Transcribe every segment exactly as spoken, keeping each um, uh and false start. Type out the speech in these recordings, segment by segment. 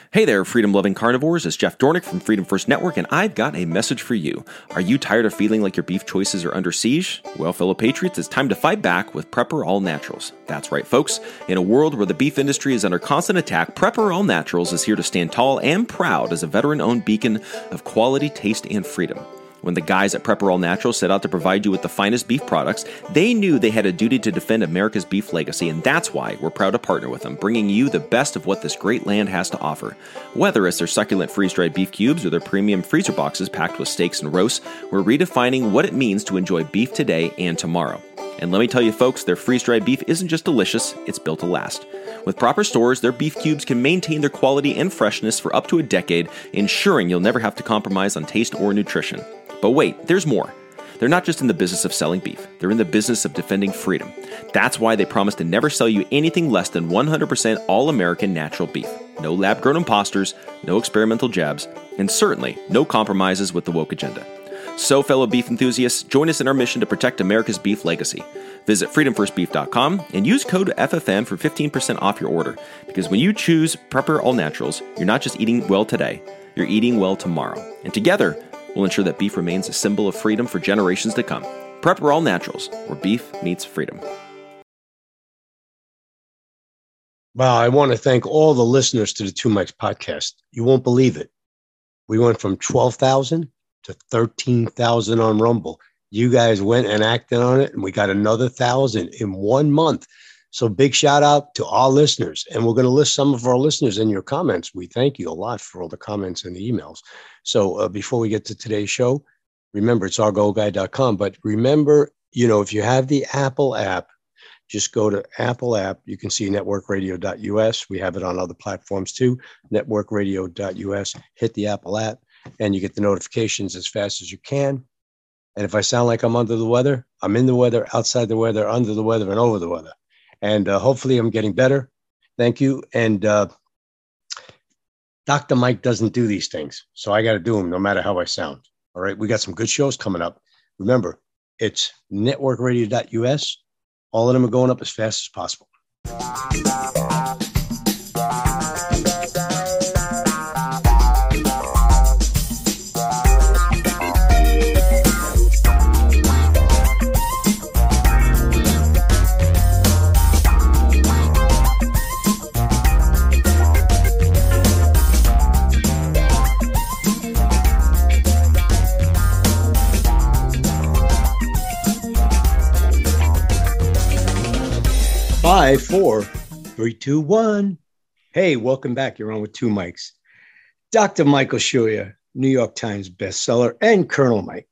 Hey there, freedom-loving carnivores. It's Jeff Dornick from Freedom First Network, and I've got a message for you. Are you tired of feeling like your beef choices are under siege? Well, fellow patriots, it's time to fight back with Prepper All Naturals. That's right, folks. In a world where the beef industry is under constant attack, Prepper All Naturals is here to stand tall and proud as a veteran-owned beacon of quality, taste, and freedom. When the guys at Prepper All Naturals set out to provide you with the finest beef products, they knew they had a duty to defend America's beef legacy, and that's why we're proud to partner with them, bringing you the best of what this great land has to offer. Whether it's their succulent freeze-dried beef cubes or their premium freezer boxes packed with steaks and roasts, we're redefining what it means to enjoy beef today and tomorrow. And let me tell you, folks, their freeze-dried beef isn't just delicious, it's built to last. With proper stores, their beef cubes can maintain their quality and freshness for up to a decade, ensuring you'll never have to compromise on taste or nutrition. But wait, there's more. They're not just in the business of selling beef. They're in the business of defending freedom. That's why they promise to never sell you anything less than one hundred percent all-American natural beef. No lab-grown imposters, no experimental jabs, and certainly no compromises with the woke agenda. So, fellow beef enthusiasts, join us in our mission to protect America's beef legacy. Visit freedom first beef dot com and use code F F N for fifteen percent off your order. Because when you choose Prepper All Naturals, you're not just eating well today, you're eating well tomorrow. And together, we'll ensure that beef remains a symbol of freedom for generations to come. Prepper All Naturals, where beef meets freedom. Wow, I want to thank all the listeners to the Two Mics podcast. You won't believe it. We went from twelve thousand to thirteen thousand on Rumble. You guys went and acted on it, and we got another thousand in one month. So big shout out to all listeners. And we're going to list some of our listeners in your comments. We thank you a lot for all the comments and the emails. So uh, before we get to today's show, remember, it's our gold guy dot com. But remember, you know, if you have the Apple app, just go to Apple app. You can see network radio dot U S. We have it on other platforms too, network radio dot U S. Hit the Apple app, and you get the notifications as fast as you can. And if I sound like I'm under the weather, I'm in the weather, outside the weather, under the weather, and over the weather. And uh, hopefully I'm getting better. Thank you. And uh, Doctor Mike doesn't do these things, so I got to do them no matter how I sound. All right. We got some good shows coming up. Remember, it's network radio dot U S. All of them are going up as fast as possible. Five, four, three, two, one. Hey, welcome back. You're on with Two Mics. Doctor Michael Shuya, New York Times bestseller, and Colonel Mike.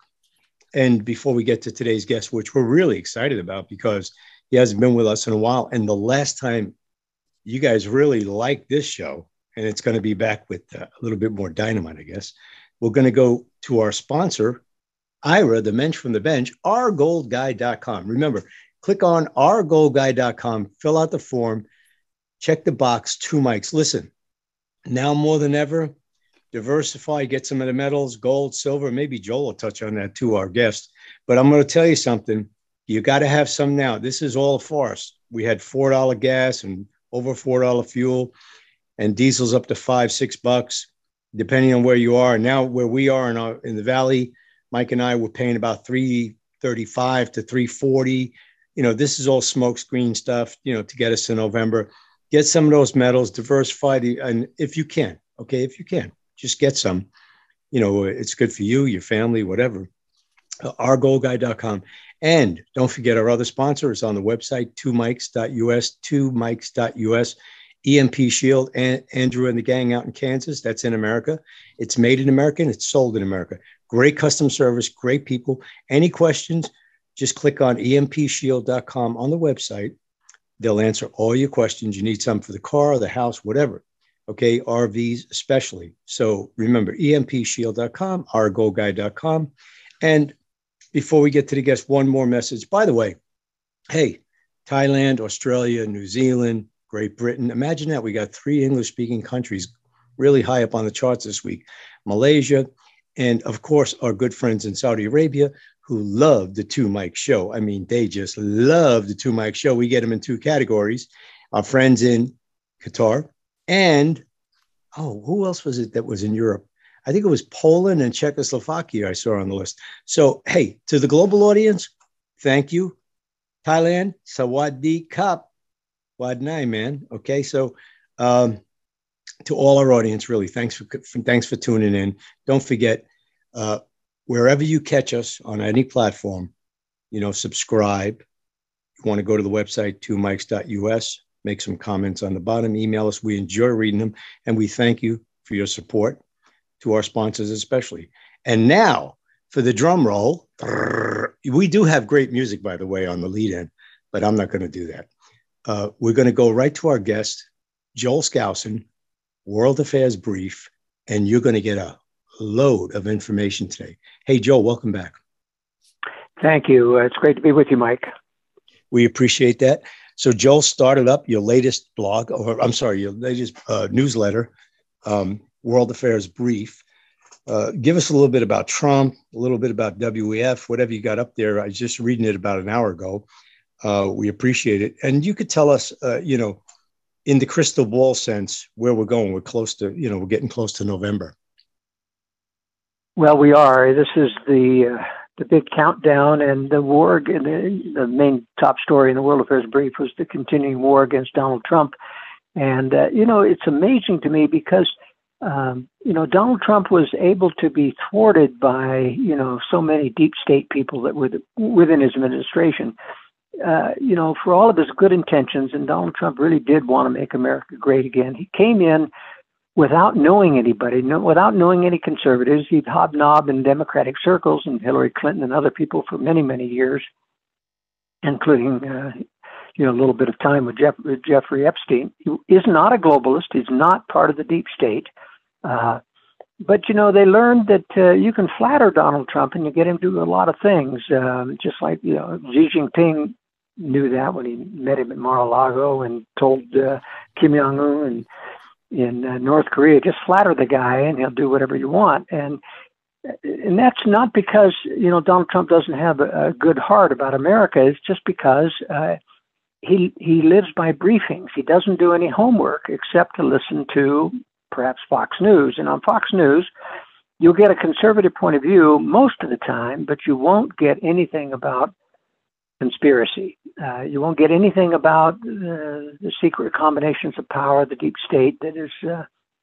And before we get to today's guest, which we're really excited about because he hasn't been with us in a while, and the last time you guys really liked this show, and it's going to be back with uh, a little bit more dynamite, I guess, we're going to go to our sponsor, Ira, the Mensch from the Bench, our gold guy dot com. Remember, click on our gold guy dot com, fill out the form, check the box, Two Mics. Listen, now more than ever, diversify, get some of the metals, gold, silver. Maybe Joel will touch on that too, our guest. But I'm going to tell you something. You got to have some now. This is all a farce. We had four dollars gas and over four dollars fuel, and diesel's up to five, six bucks, depending on where you are. Now, where we are in, our, in the Valley, Mike and I were paying about three thirty-five to three forty. You know, this is all smoke screen stuff, you know, to get us to November. Get some of those metals, diversify the, and if you can, okay, if you can, just get some. You know, it's good for you, your family, whatever. Uh, our gold guy dot com. And don't forget our other sponsor is on the website, two mics dot U S, two mics dot U S. E M P Shield, and Andrew and the gang out in Kansas. That's in America. It's made in America and it's sold in America. Great customer service, great people. Any questions? Just click on E M P shield dot com on the website. They'll answer all your questions. You need some for the car, the house, whatever. Okay, R Vs especially. So remember, E M P shield dot com, our gold guy dot com. And before we get to the guest, one more message. By the way, hey, Thailand, Australia, New Zealand, Great Britain. Imagine that. We got three English-speaking countries really high up on the charts this week. Malaysia, and of course, our good friends in Saudi Arabia, who love the Two Mic Show. I mean, they just love the Two Mic Show. We get them in two categories. Our friends in Qatar and Oh, who else was it that was in Europe? I think it was Poland and Czechoslovakia I saw on the list. So, hey, to the global audience, thank you. Thailand, Sawadee Kap, Wadnai, man. Okay, so um, to all our audience, really, thanks for, for thanks for tuning in. Don't forget, uh, wherever you catch us on any platform, you know, subscribe. You want to go to the website, two mics dot U S, make some comments on the bottom, email us. We enjoy reading them, and we thank you for your support, to our sponsors especially. And now for the drum roll. We do have great music, by the way, on the lead in, but I'm not going to do that. Uh, we're going to go right to our guest, Joel Skousen, World Affairs Brief, and you're going to get a load of information today. Hey, Joel, welcome back. Thank you. Uh, it's great to be with you, Mike. We appreciate that. So Joel started up your latest blog, or I'm sorry, your latest uh, newsletter, um, World Affairs Brief. Uh, give us a little bit about Trump, a little bit about W E F, whatever you got up there. I was just reading it about an hour ago. Uh, we appreciate it. And you could tell us, uh, you know, in the crystal ball sense, where we're going. We're close to, you know, we're getting close to November. Well, we are. This is the uh, the big countdown, and the war. And the, the main top story in the World Affairs Brief was the continuing war against Donald Trump. And uh, you know, it's amazing to me because um, you know Donald Trump was able to be thwarted by you know so many deep state people that were the, within his administration. Uh, you know, for all of his good intentions, and Donald Trump really did want to make America great again. He came in without knowing anybody, no, without knowing any conservatives. He'd hobnobbed in Democratic circles and Hillary Clinton and other people for many, many years, including, uh, you know, a little bit of time with, Jeff, with Jeffrey Epstein. He is not a globalist. He's not part of the deep state. Uh, but, you know, they learned that uh, you can flatter Donald Trump and you get him to do a lot of things, um, just like, you know, Xi Jinping knew that when he met him at Mar-a-Lago and told uh, Kim Jong-un and in uh, North Korea, just flatter the guy and he'll do whatever you want. And and that's not because, you know, Donald Trump doesn't have a, a good heart about America. It's just because uh, he he lives by briefings. He doesn't do any homework except to listen to perhaps Fox News. And on Fox News, you'll get a conservative point of view most of the time, but you won't get anything about conspiracy. Uh, you won't get anything about uh, the secret combinations of power, the deep state that is uh,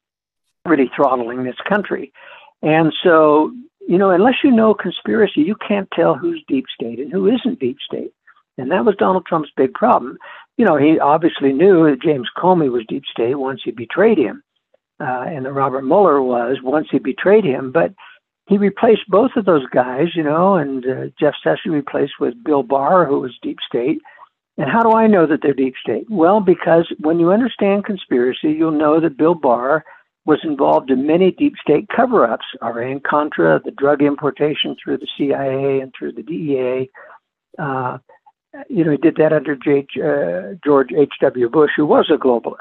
really throttling this country. And so, you know, unless you know conspiracy, you can't tell who's deep state and who isn't deep state. And that was Donald Trump's big problem. You know, he obviously knew that James Comey was deep state once he betrayed him, uh, and that Robert Mueller was once he betrayed him. But he replaced both of those guys, you know, and uh, Jeff Sessions replaced with Bill Barr, who was deep state. And how do I know that they're deep state? Well, because when you understand conspiracy, you'll know that Bill Barr was involved in many deep state cover-ups, Iran-Contra, the drug importation through the C I A and through the D E A. Uh, you know, he did that under J- uh, George H W. Bush, who was a globalist.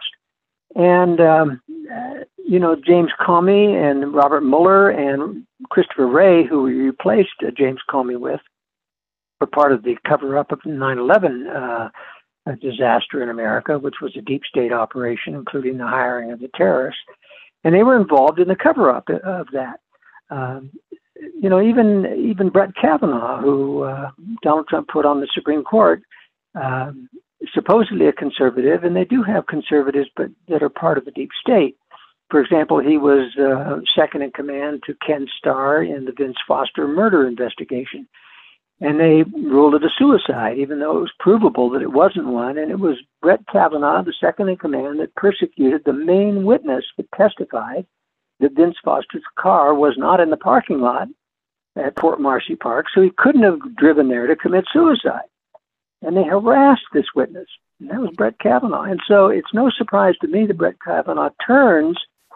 And, um, uh, you know, James Comey and Robert Mueller and Christopher Wray, who we replaced uh, James Comey with, were part of the cover-up of the nine eleven uh, disaster in America, which was a deep state operation, including the hiring of the terrorists. And they were involved in the cover-up of that. Um, you know, even even Brett Kavanaugh, who uh, Donald Trump put on the Supreme Court, um, supposedly a conservative, and they do have conservatives, but that are part of the deep state. For example, he was uh, second in command to Ken Starr in the Vince Foster murder investigation. And they ruled it a suicide, even though it was provable that it wasn't one. And it was Brett Kavanaugh, the second in command, that persecuted the main witness that testified that Vince Foster's car was not in the parking lot at Port Marcy Park, so he couldn't have driven there to commit suicide. And they harassed this witness, and that was Brett Kavanaugh. And so it's no surprise to me that Brett Kavanaugh turns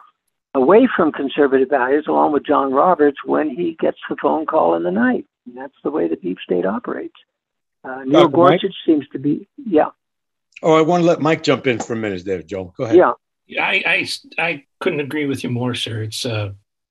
away from conservative values along with John Roberts when he gets the phone call in the night. And that's the way the deep state operates. Uh, Neil Gorsuch seems to be, yeah. Oh, I want to let Mike jump in for a minute there, Joe. Go ahead. Yeah. I, I, I couldn't agree with you more, sir. It's uh,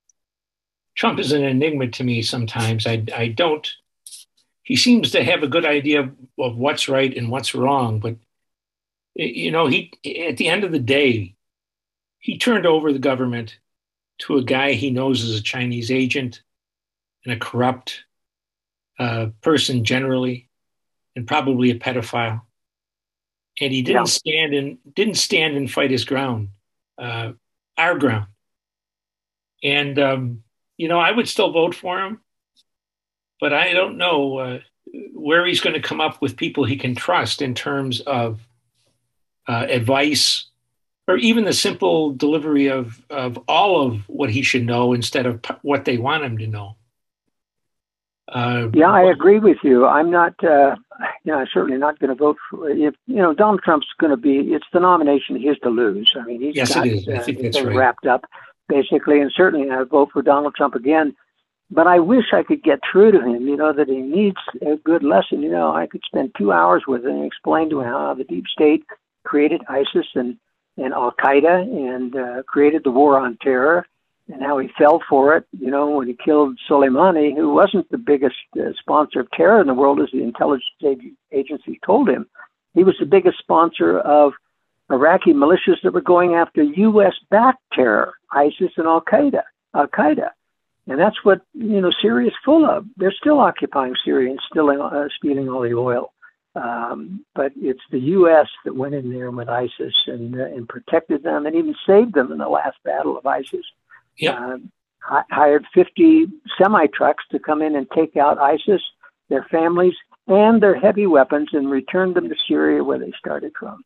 Trump is an enigma to me sometimes. I, I don't, he seems to have a good idea of, of what's right and what's wrong. But, you know, he at the end of the day, he turned over the government to a guy he knows is a Chinese agent and a corrupt uh, person generally, and probably a pedophile. And he didn't yeah. stand and didn't stand and fight his ground, uh, our ground. And um, you know, I would still vote for him, but I don't know uh, where he's going to come up with people he can trust in terms of uh, advice, or even the simple delivery of, of all of what he should know instead of p- what they want him to know. Uh, yeah, I agree with you. I'm not, uh, you know, I'm certainly not going to vote for, if, you know, Donald Trump's going to be, it's the nomination he has to lose. I mean, he's yes, got it is. I think uh, that's right. wrapped up, basically, and certainly I vote for Donald Trump again. But I wish I could get through to him, you know, that he needs a good lesson. You know, I could spend two hours with him and explain to him how the deep state created ISIS and and Al-Qaeda and uh, created the war on terror, and how he fell for it, you know, when he killed Soleimani, who wasn't the biggest uh, sponsor of terror in the world, as the intelligence ag- agency told him. He was the biggest sponsor of Iraqi militias that were going after U S-backed terror, ISIS and Al-Qaeda, Al-Qaeda. And that's what, you know, Syria is full of. They're still occupying Syria and still uh, stealing all the oil. Um, but it's the U S that went in there with ISIS and uh, and protected them and even saved them in the last battle of ISIS. Yep. Uh, hi- hired fifty semi-trucks to come in and take out ISIS, their families, and their heavy weapons, and return them to Syria, where they started from.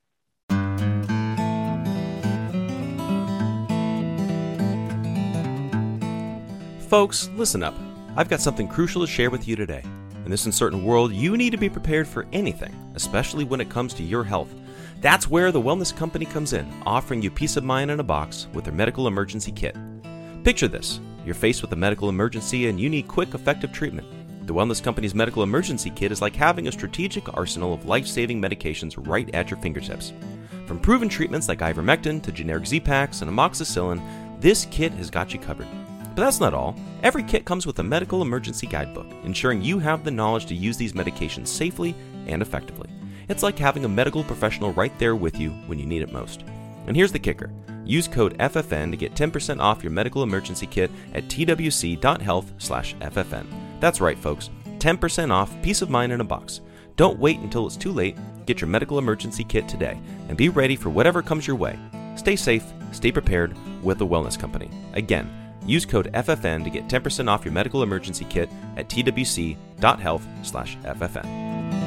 Folks, listen up. I've got something crucial to share with you today. In this uncertain world, you need to be prepared for anything, especially when it comes to your health. That's where the Wellness Company comes in, offering you peace of mind in a box with their medical emergency kit. Picture this. You're faced with a medical emergency and you need quick, effective treatment. The Wellness Company's medical emergency kit is like having a strategic arsenal of life-saving medications right at your fingertips. From proven treatments like ivermectin to generic Z-Paks and amoxicillin, this kit has got you covered. But that's not all. Every kit comes with a medical emergency guidebook, ensuring you have the knowledge to use these medications safely and effectively. It's like having a medical professional right there with you when you need it most. And here's the kicker. Use code F F N to get ten percent off your medical emergency kit at twc.health slash FFN. That's right, folks. ten percent off, peace of mind in a box. Don't wait until it's too late. Get your medical emergency kit today and be ready for whatever comes your way. Stay safe, stay prepared with the Wellness Company. Again, use code F F N to get ten percent off your medical emergency kit at twc.health slash FFN.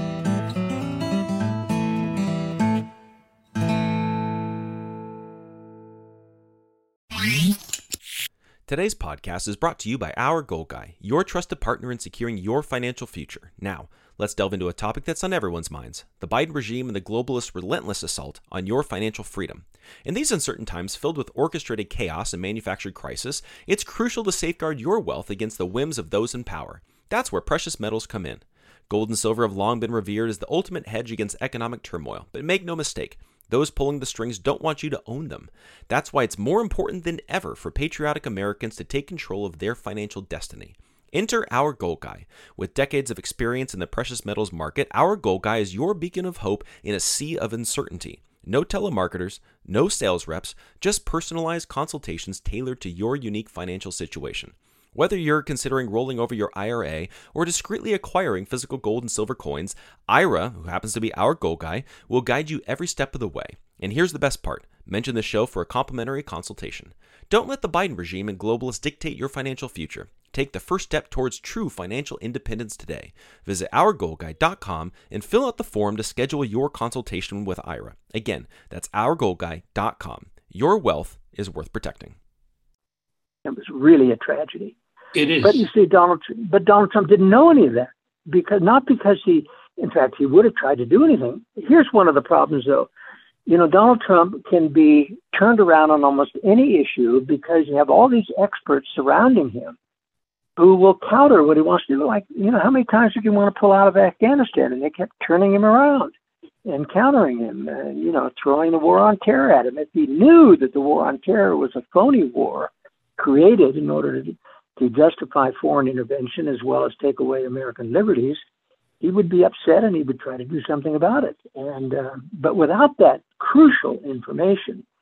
Today's podcast is brought to you by Our Gold Guy, your trusted partner in securing your financial future. Now, let's delve into a topic that's on everyone's minds, the Biden regime and the globalists' relentless assault on your financial freedom. In these uncertain times filled with orchestrated chaos and manufactured crisis, it's crucial to safeguard your wealth against the whims of those in power. That's where precious metals come in. Gold and silver have long been revered as the ultimate hedge against economic turmoil, but make no mistake, those pulling the strings don't want you to own them. That's why it's more important than ever for patriotic Americans to take control of their financial destiny. Enter Our Gold Guy. With decades of experience in the precious metals market, Our Gold Guy is your beacon of hope in a sea of uncertainty. No telemarketers, no sales reps, just personalized consultations tailored to your unique financial situation. Whether you're considering rolling over your I R A or discreetly acquiring physical gold and silver coins, Ira, who happens to be Our Gold Guy, will guide you every step of the way. And here's the best part. Mention the show for a complimentary consultation. Don't let the Biden regime and globalists dictate your financial future. Take the first step towards true financial independence today. Visit our gold guy dot com and fill out the form to schedule your consultation with Ira. Again, that's our gold guy dot com. Your wealth is worth protecting. It was really a tragedy. It is. But you see, Donald, but Donald Trump didn't know any of that, because not because he, in fact, he would have tried to do anything. Here's one of the problems, though. You know, Donald Trump can be turned around on almost any issue because you have all these experts surrounding him who will counter what he wants to do. Like, you know, how many times did you want to pull out of Afghanistan? And they kept turning him around and countering him, and, you know, throwing the war on terror at him. If he knew that the war on terror was a phony war created in order to to justify foreign intervention as well as take away American liberties, he would be upset and he would try to do something about it. And uh, but without that crucial information,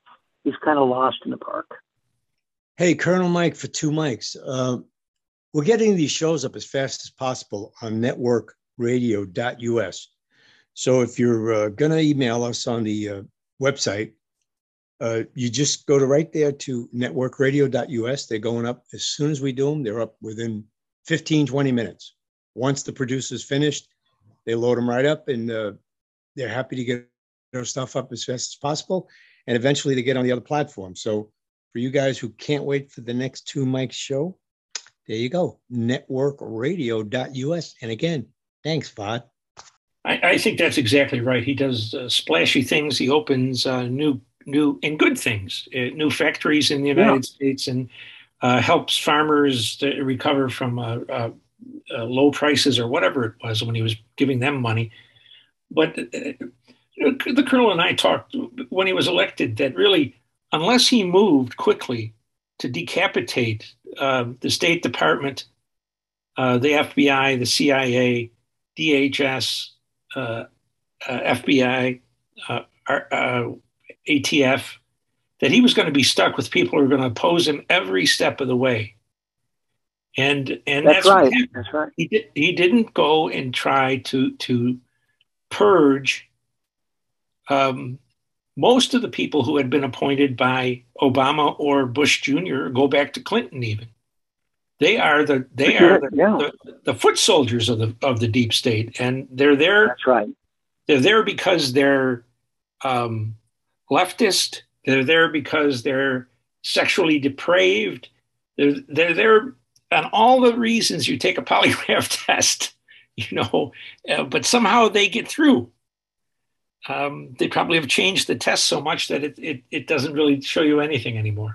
he's kind of lost in the park. Hey, Colonel Mike for two mics. Uh, we're getting these shows up as fast as possible on network radio dot U S. So if you're uh, going to email us on the uh, website, uh, you just go to right there to network radio dot U S. They're going up as soon as we do them. They're up within fifteen, twenty minutes. Once the producer's finished, they load them right up, and uh, they're happy to get their stuff up as fast as possible. And eventually they get on the other platforms. So for you guys who can't wait for the next Two Mics show, there you go, network radio dot U S. And again, thanks, Vod. I, I think that's exactly right. He does uh, splashy things. He opens uh, new, new and good things, uh, new factories in the United yeah. States, and uh, helps farmers to recover from uh, uh, uh, low prices or whatever it was when he was giving them money. But uh, the Colonel and I talked when he was elected that really, unless he moved quickly to decapitate uh, the State Department, uh, the F B I, the C I A, D H S, uh, uh, F B I, uh, uh, A T F, that he was going to be stuck with people who are going to oppose him every step of the way. And and that's, that's right. That's right. He did. He didn't go and try to to purge um, most of the people who had been appointed by Obama or Bush Junior, go back to Clinton even. They are the they are the, yeah. the, the foot soldiers of the of the deep state, and they're there. That's right. They're there because they're um, leftist. They're there because they're sexually depraved. They're they're there on all the reasons you take a polygraph test, you know, uh, but somehow they get through. Um, they probably have changed the test so much that it, it, it doesn't really show you anything anymore.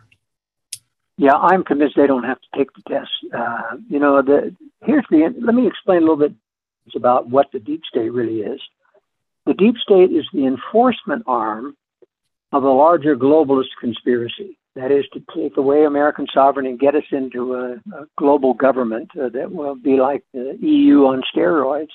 Yeah, I'm convinced they don't have to take the test. Uh, you know, the here's the, let me explain a little bit about what the deep state really is. The deep state is the enforcement arm of a larger globalist conspiracy. That is to take away American sovereignty and get us into a, a global government uh, that will be like the E U on steroids.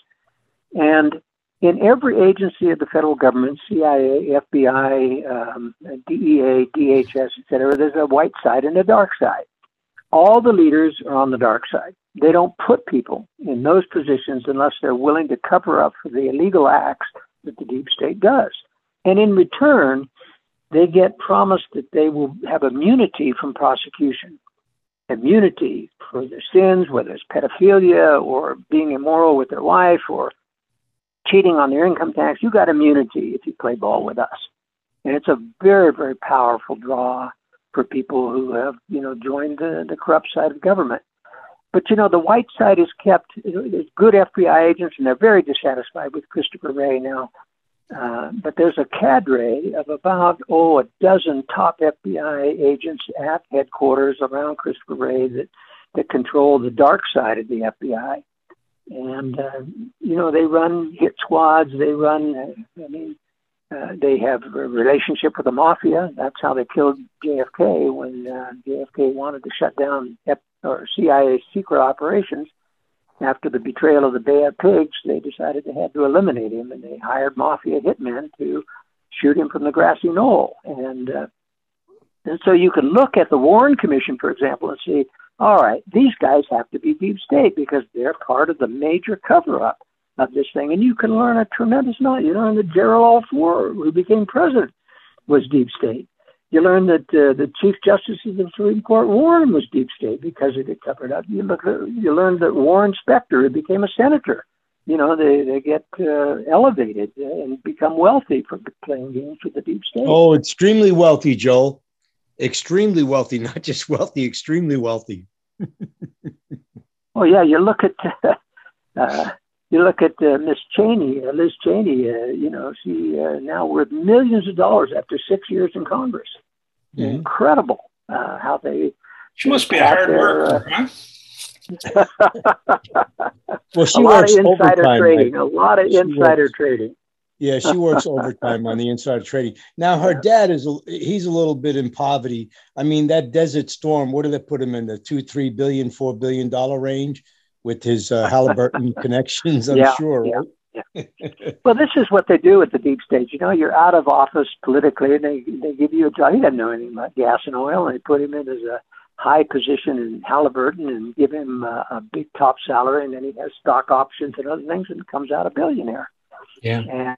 And in every agency of the federal government, C I A, F B I, um, D E A, D H S, et cetera, there's a white side and a dark side. All the leaders are on the dark side. They don't put people in those positions unless they're willing to cover up for the illegal acts that the deep state does. And in return, they get promised that they will have immunity from prosecution. Immunity for their sins, whether it's pedophilia or being immoral with their wife or cheating on their income tax. You got immunity if you play ball with us. And it's a very, very powerful draw for people who have, you know, joined the, the corrupt side of government. But, you know, the white side is kept, there's good F B I agents, and they're very dissatisfied with Christopher Wray now. Uh, but there's a cadre of about, oh, a dozen top F B I agents at headquarters around Christopher Wray that, that control the dark side of the F B I. And, uh, you know, they run hit squads. They run, uh, I mean, uh, they have a relationship with the mafia. That's how they killed J F K when uh, J F K wanted to shut down F- or C I A secret operations. After the betrayal of the Bay of Pigs, they decided they had to eliminate him, and they hired mafia hitmen to shoot him from the grassy knoll. And, uh, and so you can look at the Warren Commission, for example, and say, all right, these guys have to be deep state because they're part of the major cover-up of this thing. And you can learn a tremendous amount. You learn that Gerald Ford, who became president, was deep state. You learn that uh, the Chief Justice of the Supreme Court, Warren, was deep state because it had covered up. You look at, you learn that Warren Specter became a senator. You know, they, they get uh, elevated and become wealthy for playing games with the deep state. Oh, extremely wealthy, Joel. Extremely wealthy, not just wealthy, extremely wealthy. Oh, yeah, you look at uh, you look at uh, Miss Cheney, uh, Liz Cheney, uh, you know, she uh, now worth millions of dollars after six years in Congress. Mm-hmm. Incredible uh, how they... She must be a hard worker, uh, huh? Well, she a lot works of insider overtime, trading, right? a lot of she insider works, trading. Yeah, she works overtime on the insider trading. Now, her dad is, he's a little bit in poverty. I mean, that Desert Storm, what did they put him in, the two, three billion, four billion dollar range with his uh, Halliburton connections, I'm yeah, sure, yeah. right? Yeah. Well, this is what they do with the deep state. You know, you're out of office politically, and they they give you a job. He doesn't know anything about gas and oil, and they put him in as a high position in Halliburton and give him a, a big top salary, and then he has stock options and other things, and comes out a billionaire. Yeah. And,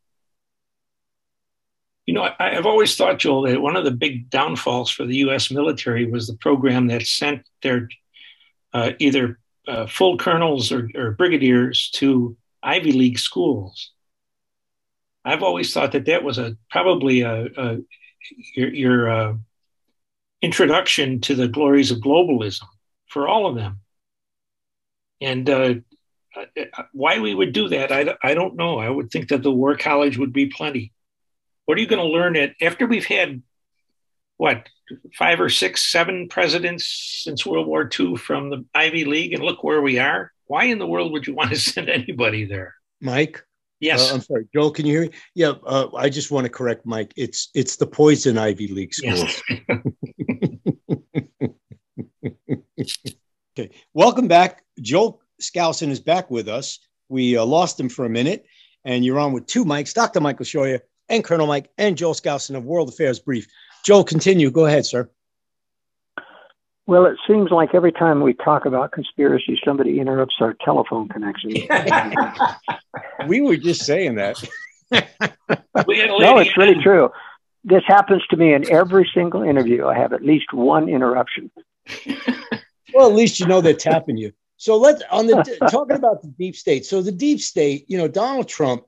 you know, I, I've always thought, Joel, that one of the big downfalls for the U S military was the program that sent their uh, either uh, full colonels or, or brigadiers to Ivy League schools. I've always thought that that was a probably a, a your, your uh, introduction to the glories of globalism for all of them. And uh, why we would do that, I, I don't know. I would think that the War College would be plenty. What are you going to learn at, after we've had, what, five or six, seven presidents since World War Two from the Ivy League, and look where we are? Why in the world would you want to send anybody there? Mike? Yes. Uh, I'm sorry, Joel, can you hear me? Yeah, uh, I just want to correct Mike. It's it's the Poison Ivy League schools. Yes. Okay, welcome back. Joel Skousen is back with us. We uh, lost him for a minute, and you're on with two Mikes, Doctor Michael Shoya and Colonel Mike and Joel Skousen of World Affairs Brief. Joel, continue. Go ahead, sir. well, it seems like every time we talk about conspiracy, somebody interrupts our telephone connection. We were just saying that. No, it's really true. This happens to me in every single interview. I have at least one interruption. Well, at least you know they're tapping you. So let's on the talking about the deep state. So the deep state, you know, Donald Trump,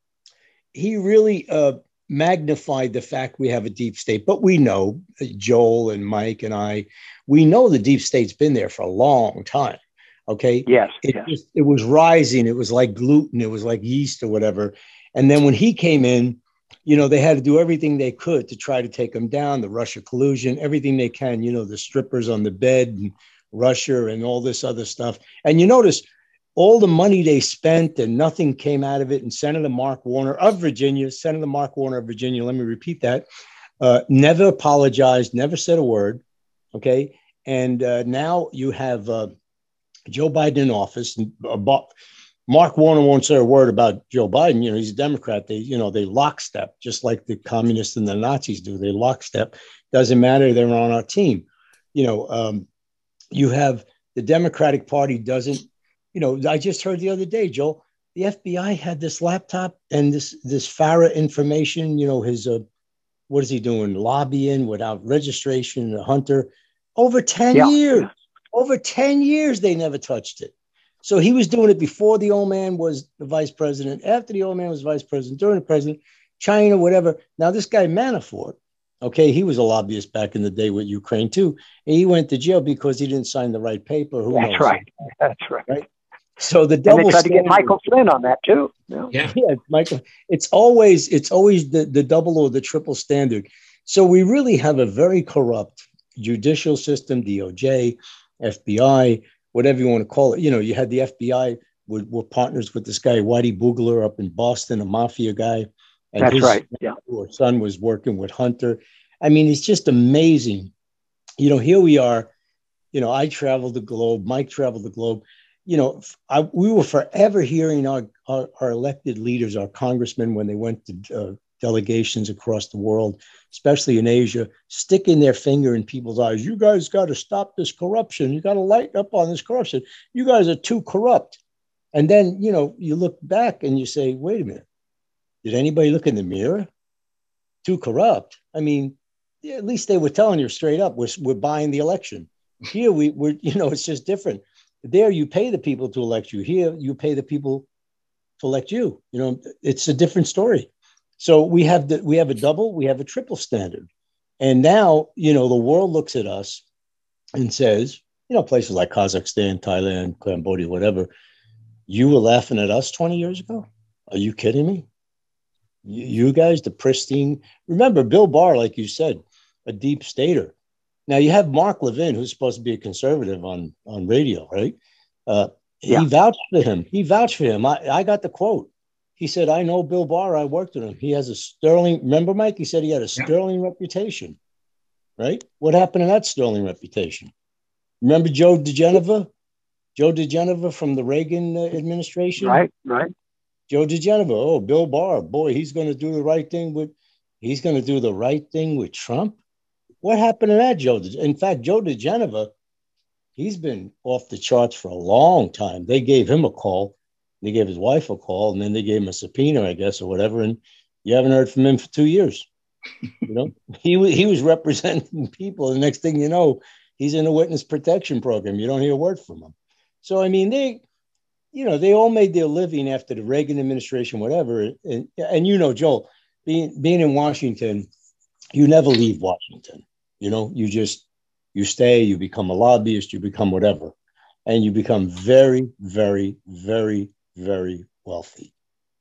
he really uh, magnified the fact we have a deep state. But we know, Joel and Mike and I, we know the deep state's been there for a long time. Okay. Yes. It, yes. Just, it was rising. It was like gluten. It was like yeast or whatever. And then when he came in, you know, they had to do everything they could to try to take him down, the Russia collusion, everything they can, you know, the strippers on the bed and Russia and all this other stuff. And you notice all the money they spent and nothing came out of it. And Senator Mark Warner of Virginia, Senator Mark Warner of Virginia, let me repeat that, uh, never apologized, never said a word. Okay. And uh, now you have uh, Joe Biden in office. And uh, Mark Warner won't say a word about Joe Biden. You know, he's a Democrat. They, you know, they lockstep, just like the communists and the Nazis do. They lockstep. Doesn't matter. They're on our team. You know, um, you have the Democratic Party doesn't, you know, I just heard the other day, Joel, the F B I had this laptop and this, this Farah information, you know, his, uh, what is he doing? Lobbying without registration, Hunter, over ten yeah. years, over ten years, they never touched it. So he was doing it before the old man was the vice president, after the old man was vice president, during the president, China, whatever. Now, this guy Manafort, okay, he was a lobbyist back in the day with Ukraine, too. And he went to jail because he didn't sign the right paper. Who That's knows? right. That's right. right? So the double and they tried to get standard, Michael Flynn on that, too. Yeah, Yeah. yeah, Michael. It's always it's always the, the double or the triple standard. So we really have a very corrupt judicial system, D O J, F B I, whatever you want to call it. You know, you had the F B I were, were partners with this guy, Whitey Bugler up in Boston, a mafia guy. And That's his right. Yeah. son was working with Hunter. I mean, it's just amazing. You know, here we are. You know, I traveled the globe. Mike traveled the globe. You know, I, we were forever hearing our, our, our elected leaders, our congressmen, when they went to uh, delegations across the world, especially in Asia, sticking their finger in people's eyes. You guys got to stop this corruption. You got to lighten up on this corruption. You guys are too corrupt. And then, you know, you look back and you say, wait a minute. Did anybody look in the mirror? Too corrupt. I mean, yeah, at least they were telling you straight up, we're, we're buying the election. Here, we, we're, you know, it's just different. There, you pay the people to elect you. Here, you pay the people to elect you. You know, it's a different story. So we have the, we have a double, we have a triple standard. And now, you know, the world looks at us and says, you know, places like Kazakhstan, Thailand, Cambodia, whatever, you were laughing at us twenty years ago? Are you kidding me? You guys, the pristine, remember Bill Barr, like you said, a deep stater. Now you have Mark Levin, who's supposed to be a conservative on, on radio, right? Uh, Yeah. He vouched for him. He vouched for him. I, I got the quote. He said, I know Bill Barr. I worked with him. He has a sterling, remember, Mike? He said he had a sterling yeah. reputation, right? What happened to that sterling reputation? Remember Joe DeGeneva? Joe DeGeneva from the Reagan uh, administration? Right, right. Joe diGenova, oh, Bill Barr, boy, he's going to do the right thing with, he's going to do the right thing with Trump. What happened to that, Joe? In fact, Joe diGenova, he's been off the charts for a long time. They gave him a call. They gave his wife a call, and then they gave him a subpoena, I guess, or whatever. And you haven't heard from him for two years. You know, he, he was representing people. The next thing you know, he's in a witness protection program. You don't hear a word from him. So, I mean, they, you know, they all made their living after the Reagan administration, whatever. And, and you know, Joel, being, being in Washington, you never leave Washington. You know, you just, you stay, you become a lobbyist, you become whatever. And you become very, very, very, very wealthy.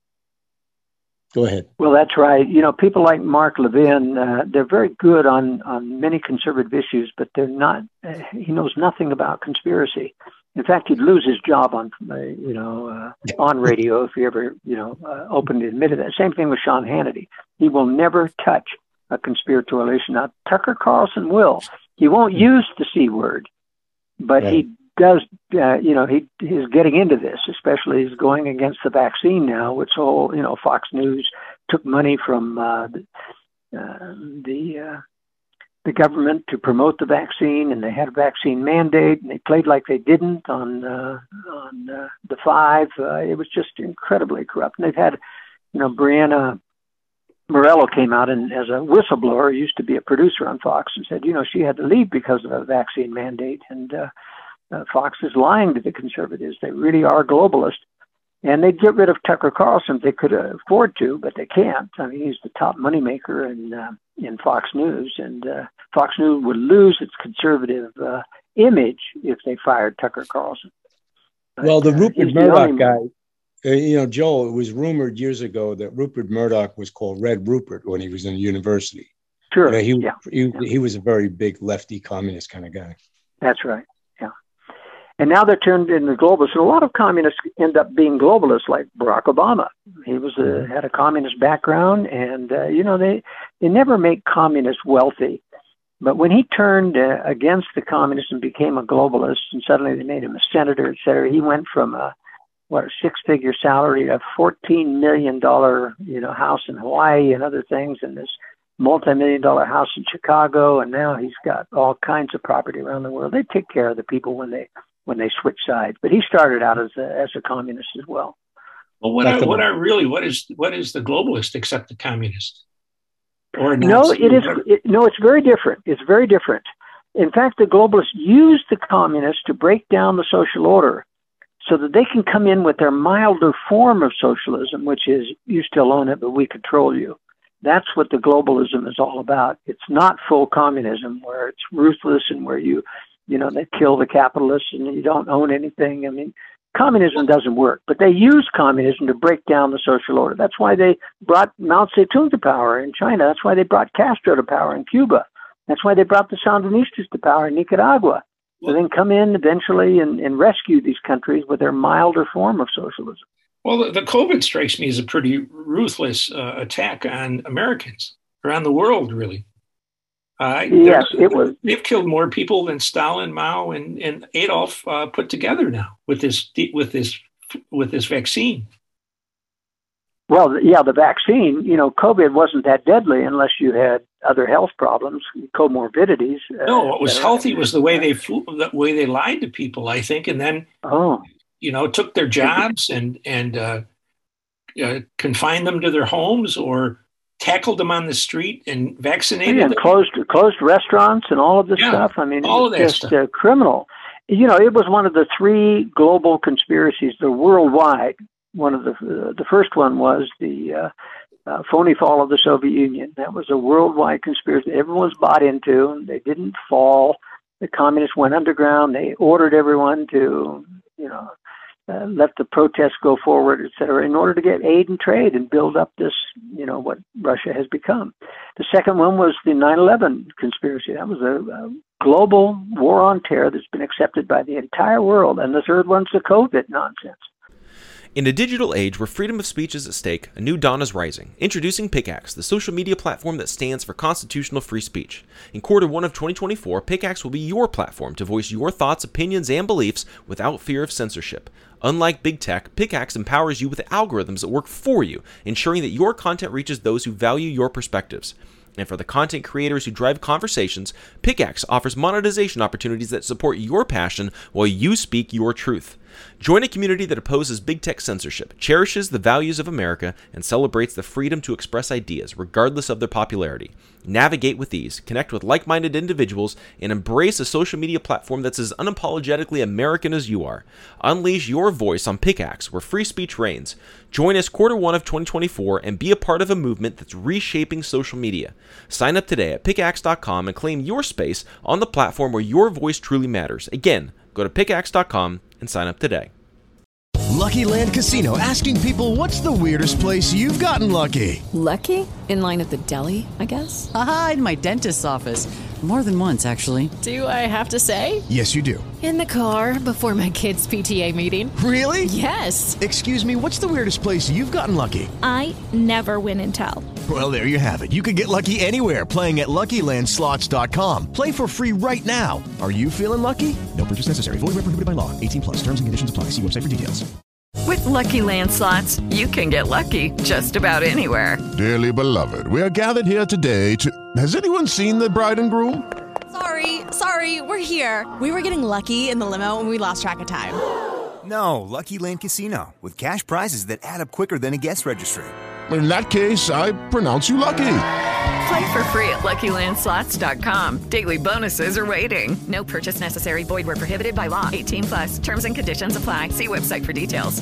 Go ahead. Well, that's right. You know, people like Mark Levin, uh, they're very good on, on many conservative issues, but they're not, uh, he knows nothing about conspiracy. In fact, he'd lose his job on, uh, you know, uh, on radio if he ever, you know, uh, openly admitted that. Same thing with Sean Hannity. He will never touch a conspiratorial issue. Now, Tucker Carlson will. He won't use the C word, but right. he does, uh, you know, he he's getting into this, especially he's going against the vaccine now, which all, you know, Fox News took money from uh, the, uh, the, uh, the government to promote the vaccine, and they had a vaccine mandate, and they played like they didn't on, uh, on uh, the five. Uh, it was just incredibly corrupt. And they've had, you know, Brianna Morello came out and as a whistleblower, used to be a producer on Fox, and said, you know, she had to leave because of a vaccine mandate. And, uh, Uh, Fox is lying to the conservatives. They really are globalists. And they'd get rid of Tucker Carlson if they could afford to, but they can't. I mean, he's the top moneymaker in, uh, in Fox News. And uh, Fox News would lose its conservative uh, image if they fired Tucker Carlson. But, well, the uh, Rupert Murdoch guy, uh, you know, Joel, it was rumored years ago that Rupert Murdoch was called Red Rupert when he was in university. Sure. You know, he, yeah. he, yeah. he was a very big lefty communist kind of guy. That's right. And now they're turned into globalists. And a lot of communists end up being globalists, like Barack Obama. He was a, had a communist background, and, uh, you know, they, they never make communists wealthy. But when he turned uh, against the communists and became a globalist, and suddenly they made him a senator, et cetera, he went from a, what, a six-figure salary to a fourteen million dollars, you know, house in Hawaii and other things, and this multi-million dollar house in Chicago, and now he's got all kinds of property around the world. They take care of the people when they when they switch sides. But he started out as a, as a communist as well. Well, what are, what are really, what is, what is the globalist except the communist? Or no, it is, it, no, it's very different. It's very different. In fact, the globalists use the communists to break down the social order so that they can come in with their milder form of socialism, which is you still own it, but we control you. That's what the globalism is all about. It's not full communism where it's ruthless and where you, you know, they kill the capitalists and you don't own anything. I mean, communism doesn't work, but they use communism to break down the social order. That's why they brought Mao Zedong to power in China. That's why they brought Castro to power in Cuba. That's why they brought the Sandinistas to power in Nicaragua. So then come in eventually and, and rescue these countries with their milder form of socialism. Well, the, the COVID strikes me as a pretty ruthless uh, attack on Americans around the world, really. Uh, yes, it was. They've killed more people than Stalin, Mao, and, and Adolf uh, put together now with this with this with this vaccine. Well, yeah, the vaccine. You know, COVID wasn't that deadly unless you had other health problems, comorbidities. No, what was healthy was the way they flew, the way they lied to people, I think, and then oh, you know, took their jobs and and uh, uh, confined them to their homes or tackled them on the street and vaccinated yeah, them. Closed, closed restaurants and all of this yeah, stuff. I mean, all it of that was just stuff. Uh, criminal. You know, it was one of the three global conspiracies, the worldwide. One of the uh, the first one was the uh, uh, phony fall of the Soviet Union. That was a worldwide conspiracy everyone's bought into, and they didn't fall. The communists went underground. They ordered everyone to, you know, Uh, let the protests go forward, et cetera, in order to get aid and trade and build up this, you know, what Russia has become. The second one was the nine eleven conspiracy. That was a, a global war on terror that's been accepted by the entire world. And the third one's the COVID nonsense. In a digital age where freedom of speech is at stake, a new dawn is rising. Introducing Pickaxe, the social media platform that stands for constitutional free speech. In quarter one of twenty twenty-four, Pickaxe will be your platform to voice your thoughts, opinions, and beliefs without fear of censorship. Unlike big tech, Pickaxe empowers you with algorithms that work for you, ensuring that your content reaches those who value your perspectives. And for the content creators who drive conversations, Pickaxe offers monetization opportunities that support your passion while you speak your truth. Join a community that opposes big tech censorship, cherishes the values of America, and celebrates the freedom to express ideas regardless of their popularity. Navigate with ease, connect with like-minded individuals, and embrace a social media platform that's as unapologetically American as you are. Unleash your voice on Pickaxe, where free speech reigns. Join us quarter one of twenty twenty-four and be a part of a movement that's reshaping social media. Sign up today at pickaxe dot com and claim your space on the platform where your voice truly matters. Again, go to pickaxe dot com and sign up today. Lucky Land Casino, asking people, what's the weirdest place you've gotten lucky? Lucky? In line at the deli, I guess? Aha, in my dentist's office. More than once, actually. Do I have to say? Yes, you do. In the car before my kids' P T A meeting. Really? Yes. Excuse me, what's the weirdest place you've gotten lucky? I never win and tell. Well, there you have it. You can get lucky anywhere, playing at lucky land slots dot com. Play for free right now. Are you feeling lucky? No purchase necessary. Void where prohibited by law. eighteen plus. Terms and conditions apply. See website for details. With Lucky Land Slots, you can get lucky just about anywhere. Dearly beloved, we are gathered here today to... Has anyone seen the bride and groom? Sorry, sorry, we're here. We were getting lucky in the limo and we lost track of time. No, Lucky Land Casino, with cash prizes that add up quicker than a guest registry. In that case, I pronounce you lucky. Play for free at lucky land slots dot com. Daily bonuses are waiting. No purchase necessary. Void where prohibited by law. eighteen plus. Terms and conditions apply. See website for details.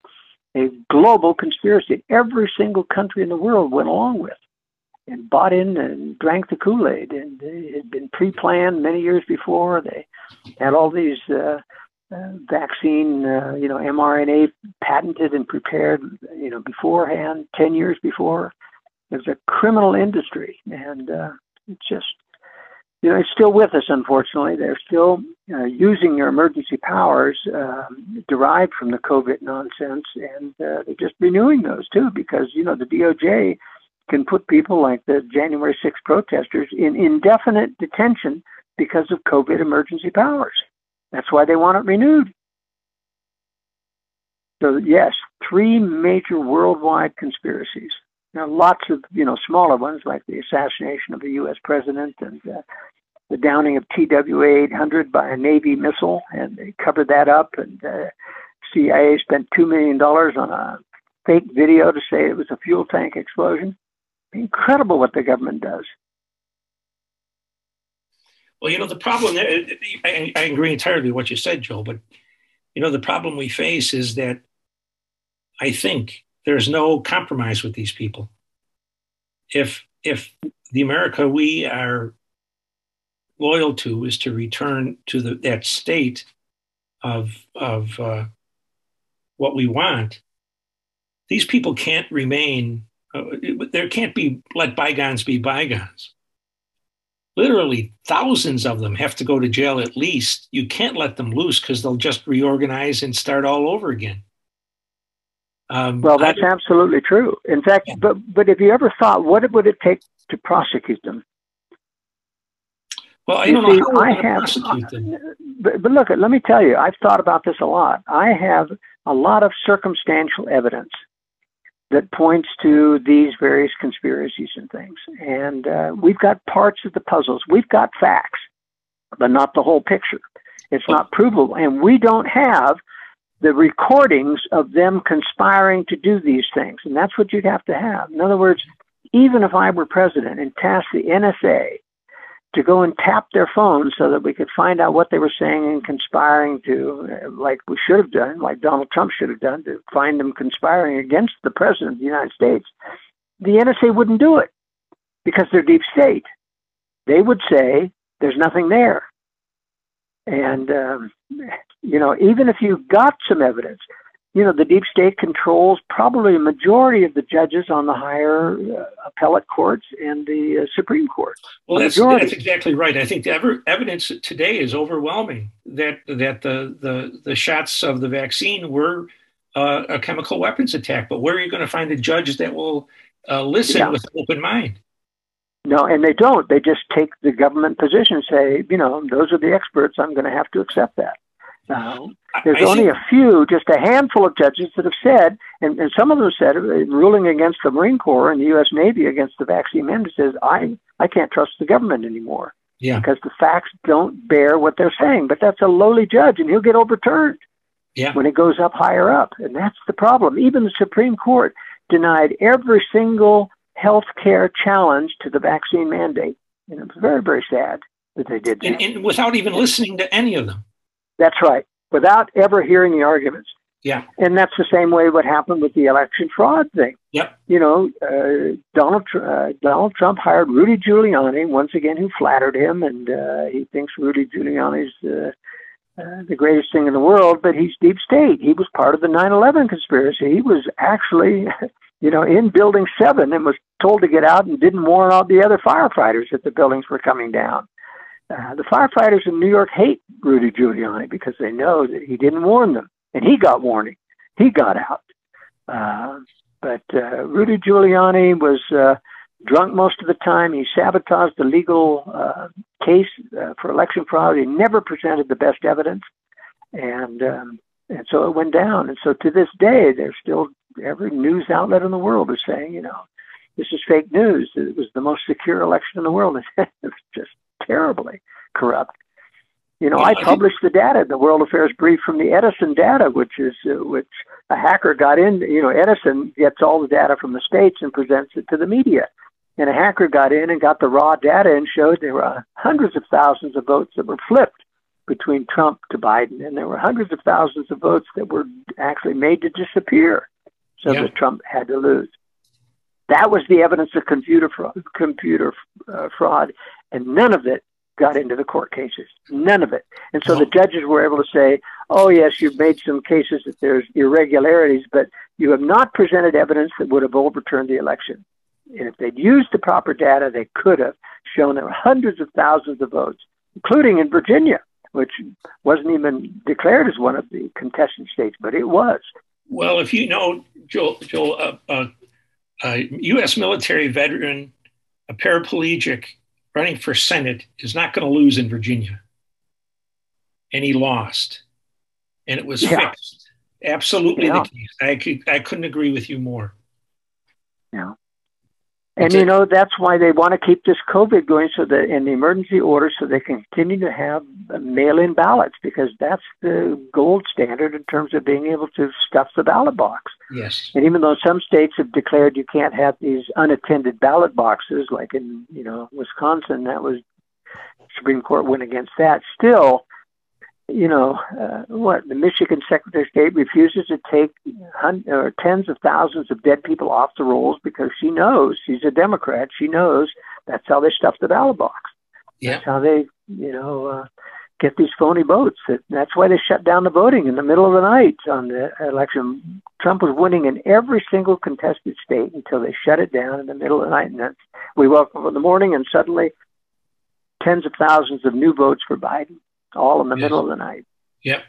A global conspiracy every single country in the world went along with and bought in and drank the Kool-Aid. And it had been pre-planned many years before. They had all these uh, uh, vaccine, uh, you know, mRNA patented and prepared, you know, beforehand, ten years before. It was a criminal industry, and uh, it's just, you know, it's still with us, unfortunately. They're still uh, using their emergency powers um, derived from the COVID nonsense, and uh, they're just renewing those, too, because, you know, the D O J can put people like the January sixth protesters in indefinite detention because of COVID emergency powers. That's why they want it renewed. So, yes, three major worldwide conspiracies. Now, lots of, you know, smaller ones like the assassination of a U S president and uh, the downing of T W A eight hundred by a Navy missile, and they covered that up. And uh, C I A spent two million dollars on a fake video to say it was a fuel tank explosion. Incredible what the government does. Well, you know, the problem, I, I agree entirely with what you said, Joe, but, you know, the problem we face is that I think there's no compromise with these people. If if the America we are loyal to is to return to the, that state of of uh, what we want, these people can't remain. Uh, there can't be let bygones be bygones. Literally, thousands of them have to go to jail at least. You can't let them loose because they'll just reorganize and start all over again. Um, well, that's I, absolutely true. In fact, yeah. but but if you ever thought, what would it take to prosecute them? Well, I you don't see, know how I to have, prosecute them. But, but look, let me tell you, I've thought about this a lot. I have a lot of circumstantial evidence that points to these various conspiracies and things. And uh, we've got parts of the puzzles. We've got facts, but not the whole picture. It's not provable. And we don't have the recordings of them conspiring to do these things. And that's what you'd have to have. In other words, even if I were president and tasked the N S A to go and tap their phones so that we could find out what they were saying and conspiring to, like we should have done, like Donald Trump should have done, to find them conspiring against the president of the United States, the N S A wouldn't do it because they're deep state. They would say there's nothing there. And, um, you know, even if you got some evidence, you know, the deep state controls probably a majority of the judges on the higher uh, appellate courts and the uh, Supreme Court. Well, that's, that's exactly right. I think the ever, evidence today is overwhelming that that the, the, the shots of the vaccine were uh, a chemical weapons attack. But where are you going to find a judge that will uh, listen yeah. with an open mind? No, and they don't. They just take the government position and say, you know, those are the experts. I'm going to have to accept that. Uh, there's I only think... a few, just a handful of judges that have said, and, and some of them said, ruling against the Marine Corps and the U S Navy against the vaccine mandate, says, I, I can't trust the government anymore yeah. because the facts don't bear what they're saying. But that's a lowly judge, and he'll get overturned yeah. when it goes up higher up. And that's the problem. Even the Supreme Court denied every single health care challenge to the vaccine mandate. And it was very, very sad that they did that. And, and without even listening to any of them. That's right. Without ever hearing the arguments. Yeah. And that's the same way what happened with the election fraud thing. Yep. You know, uh, Donald uh, Donald Trump hired Rudy Giuliani, once again, who flattered him, and uh, he thinks Rudy Giuliani's uh, uh, the greatest thing in the world, but he's deep state. He was part of the nine eleven conspiracy. He was actually, you know, in Building seven and was told to get out and didn't warn all the other firefighters that the buildings were coming down. Uh, the firefighters in New York hate Rudy Giuliani because they know that he didn't warn them. And he got warning. He got out. Uh, but uh, Rudy Giuliani was uh, drunk most of the time. He sabotaged the legal uh, case uh, for election fraud. He never presented the best evidence. And um, and so it went down. And so to this day, there's still every news outlet in the world is saying, you know, this is fake news. It was the most secure election in the world. It was just terribly corrupt. You know, I published the data, the World Affairs Brief from the Edison data, which is uh, which a hacker got in. You know, Edison gets all the data from the states and presents it to the media. And a hacker got in and got the raw data and showed there were hundreds of thousands of votes that were flipped between Trump to Biden, and there were hundreds of thousands of votes that were actually made to disappear, so yeah. that Trump had to lose. That was the evidence of computer fraud, computer uh, fraud, and none of it got into the court cases. None of it. And so oh. the judges were able to say, oh, yes, you've made some cases that there's irregularities, but you have not presented evidence that would have overturned the election. And if they'd used the proper data, they could have shown there were hundreds of thousands of votes, including in Virginia, which wasn't even declared as one of the contested states, but it was. Well, if you know, Joel, Joel uh, uh, uh, U S military veteran, a paraplegic running for Senate is not going to lose in Virginia. And he lost. And it was yeah. fixed. Absolutely yeah. the case. I, could, I couldn't agree with you more. Yeah. And, you know, that's why they want to keep this COVID going so that in the emergency order so they can continue to have mail-in ballots, because that's the gold standard in terms of being able to stuff the ballot box. Yes. And even though some states have declared you can't have these unattended ballot boxes, like in, you know, Wisconsin, that was Supreme Court went against that. Still, you know, uh, what the Michigan Secretary of State refuses to take hundreds or tens of thousands of dead people off the rolls because she knows, she's a Democrat, she knows that's how they stuff the ballot box. Yeah. That's how they, you know, uh, get these phony votes. That, that's why they shut down the voting in the middle of the night on the election. Trump was winning in every single contested state until they shut it down in the middle of the night. And that's, we woke up in the morning and suddenly tens of thousands of new votes for Biden. All in the yes. middle of the night. Yep.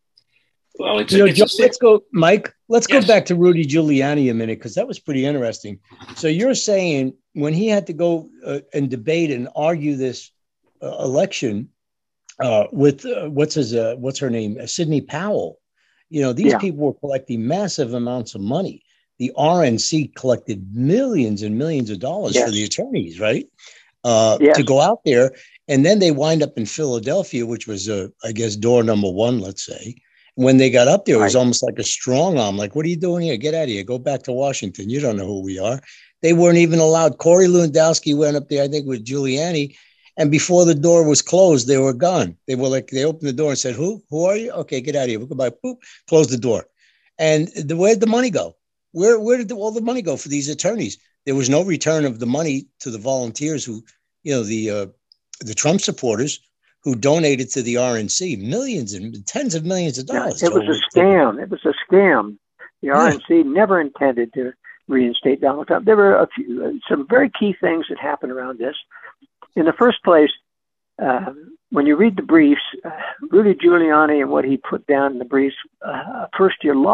Well, it's, you know, it's Joe, a, let's go, Mike. Let's yes. go back to Rudy Giuliani a minute, because that was pretty interesting. So you're saying when he had to go uh, and debate and argue this uh, election uh, with uh, what's his uh, what's her name, uh, Sidney Powell, you know, these yeah. people were collecting massive amounts of money. The R N C collected millions and millions of dollars yes. for the attorneys, right? Uh, yes. To go out there. And then they wind up in Philadelphia, which was, uh, I guess, door number one, let's say. When they got up there, it was right. almost like a strong arm. Like, what are you doing here? Get out of here. Go back to Washington. You don't know who we are. They weren't even allowed. Corey Lewandowski went up there, I think, with Giuliani. And before the door was closed, they were gone. They were like, they opened the door and said, who? Who are you? Okay, get out of here. We'll go back. Boop, close the door. And the, where'd the money go? Where, where did the, all the money go for these attorneys? There was no return of the money to the volunteers who, you know, the uh, the Trump supporters who donated to the R N C, millions and tens of millions of dollars. Yeah, it was a scam. It was a scam. The yeah. R N C never intended to reinstate Donald Trump. There were a few, uh, some very key things that happened around this. In the first place, uh, when you read the briefs, uh, Rudy Giuliani and what he put down in the briefs, uh, first you lost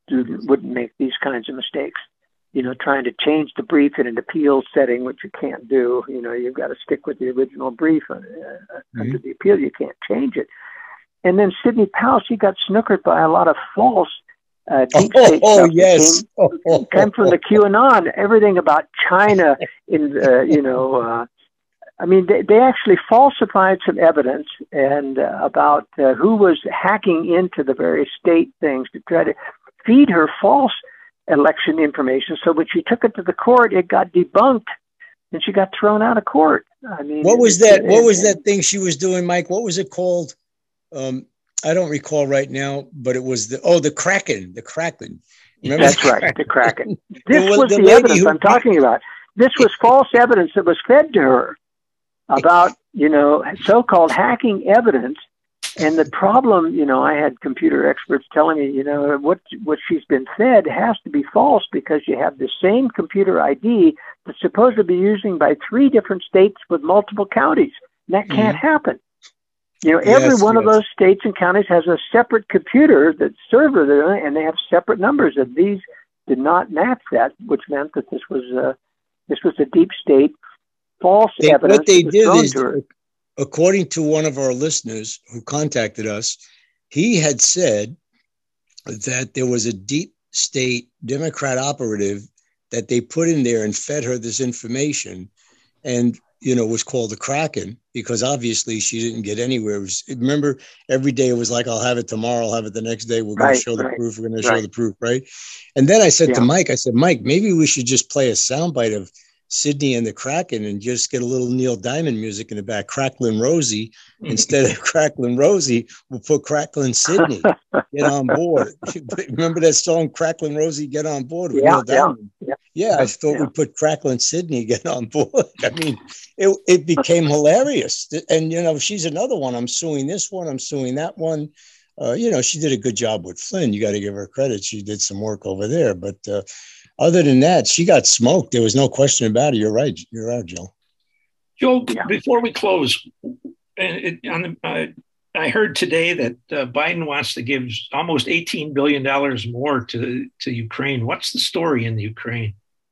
do, wouldn't make these kinds of mistakes. You know, trying to change the brief in an appeal setting, which you can't do. You know, you've got to stick with the original brief. Uh, mm-hmm. Under the appeal, you can't change it. And then Sidney Powell, she got snookered by a lot of false uh, deep state oh, stuff. Oh, yes. Came, oh, oh, came from the QAnon, everything about China in, uh, you know, uh, I mean, they, they actually falsified some evidence and uh, about uh, who was hacking into the various state things to try to feed her false election information. So when she took it to the court, it got debunked and she got thrown out of court. I mean, what was it, that? It, what was it, that thing she was doing, Mike? What was it called? Um, I don't recall right now, but it was the, oh, the Kraken, the Kraken. Remember That's the right, Kraken? the Kraken. This was was the the evidence who, I'm talking about. This was false evidence that was fed to her about, you know, so-called hacking evidence. And the problem, you know, I had computer experts telling me, you know, what what she's been fed has to be false because you have the same computer I D that's supposed to be using by three different states with multiple counties. And that can't mm-hmm. happen. You know, every yes, one yes. of those states and counties has a separate computer, that server there, and they have separate numbers. And these did not match that, which meant that this was a, this was a deep state false they, evidence. What they did is, to according to one of our listeners who contacted us, he had said that there was a deep state Democrat operative that they put in there and fed her this information, and you know, was called the Kraken because obviously she didn't get anywhere. It was, remember, every day it was like, I'll have it tomorrow, I'll have it the next day. We're going right, to show the right, proof. We're going to right. show the proof, right? And then I said yeah. to Mike, I said, Mike, maybe we should just play a soundbite of Sidney and the Kraken and just get a little Neil Diamond music in the back, Cracklin' Rosie. Instead of Cracklin' Rosie, we'll put Cracklin' Sidney. Get on board. Remember that song, Cracklin' Rosie, Get on Board with yeah, Neil Diamond? Yeah, yeah, I thought yeah. we'd put Cracklin' Sidney, Get on board. I mean, it, it became hilarious. And, you know, she's another one. I'm suing this one. I'm suing that one. Uh, you know, she did a good job with Flynn. You got to give her credit. She did some work over there. But, uh, other than that, she got smoked. There was no question about it. You're right. You're right, Joe. Joe, yeah. before we close, it, on the, uh, I heard today that uh, Biden wants to give almost eighteen billion dollars more to, to Ukraine. What's the story in the Ukraine?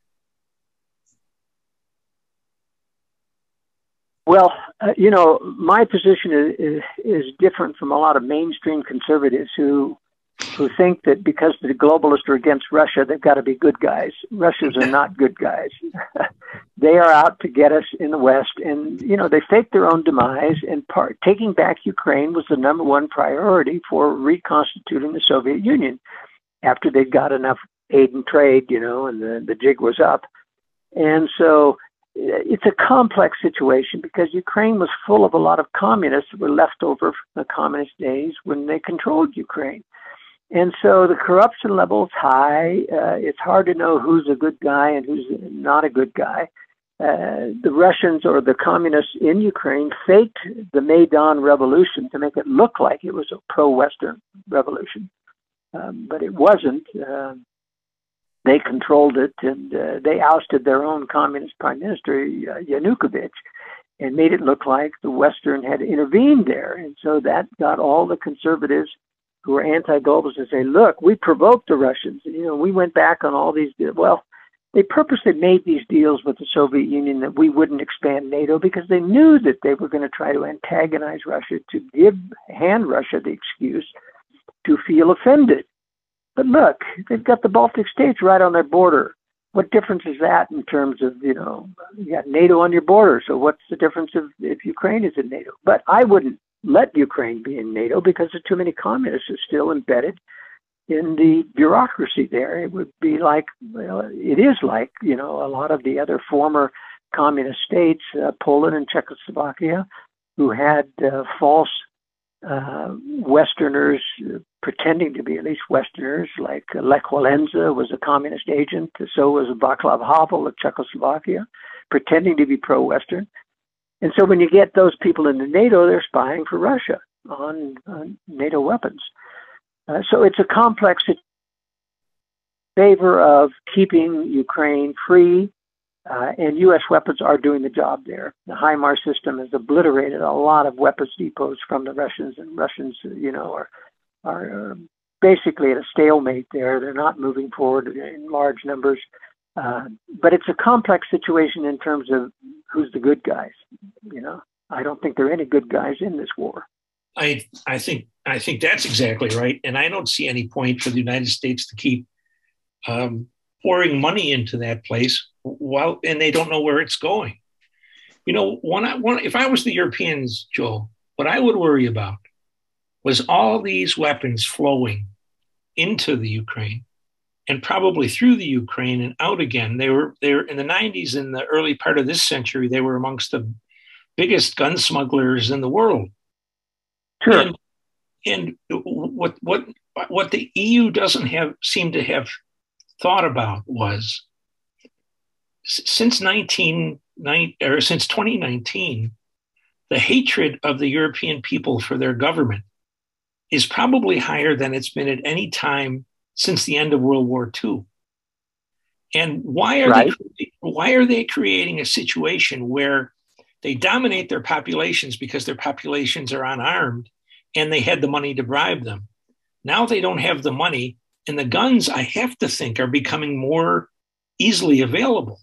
Well, uh, you know, my position is, is, is different from a lot of mainstream conservatives who who think that because the globalists are against Russia, they've got to be good guys. Russians are not good guys. They are out to get us in the West. And, you know, they fake their own demise. And part, taking back Ukraine was the number one priority for reconstituting the Soviet Union after they got enough aid and trade, you know, and the, the jig was up. And so it's a complex situation because Ukraine was full of a lot of communists that were left over from the communist days when they controlled Ukraine. And so the corruption level is high. Uh, it's hard to know who's a good guy and who's not a good guy. Uh, the Russians or the communists in Ukraine faked the Maidan revolution to make it look like it was a pro-Western revolution. Um, but it wasn't. Uh, they controlled it, and uh, they ousted their own communist prime minister, uh, Yanukovych, and made it look like the Western had intervened there. And so that got all the conservatives who are anti-globalist to say, look, we provoked the Russians. You know, we went back on all these, well, they purposely made these deals with the Soviet Union that we wouldn't expand NATO because they knew that they were going to try to antagonize Russia, to give, hand Russia the excuse to feel offended. But look, they've got the Baltic states right on their border. What difference is that in terms of, you know, you got NATO on your border, so what's the difference if, if Ukraine is in NATO? But I wouldn't let Ukraine be in NATO because there's too many communists are still embedded in the bureaucracy there. It would be like, well, it is like, you know, a lot of the other former communist states, uh, Poland and Czechoslovakia, who had uh, false uh, Westerners uh, pretending to be at least Westerners, like uh, Lech Walesa was a communist agent, so was Václav Havel of Czechoslovakia, pretending to be pro-Western. And so when you get those people into NATO, they're spying for Russia on, on NATO weapons. Uh, so it's a complex favor of keeping Ukraine free, uh, and U S weapons are doing the job there. The HIMARS system has obliterated a lot of weapons depots from the Russians, and Russians, you know, are, are uh, basically at a stalemate there. They're not moving forward in large numbers. Uh, but it's a complex situation in terms of who's the good guys. You know, I don't think there are any good guys in this war. I I think I think that's exactly right, and I don't see any point for the United States to keep um, pouring money into that place while and they don't know where it's going. You know, one, one if I was the Europeans, Joel, what I would worry about was all these weapons flowing into the Ukraine and probably through the Ukraine and out again. They were they were in the nineties, in the early part of this century, they were amongst the biggest gun smugglers in the world. Sure. And, and what what what the E U doesn't have seem to have thought about was since nineteen or since twenty nineteen, the hatred of the European people for their government is probably higher than it's been at any time since the end of World War Two. And why are right. they why are they creating a situation where they dominate their populations because their populations are unarmed and they had the money to bribe them? Now they don't have the money, and the guns, I have to think, are becoming more easily available.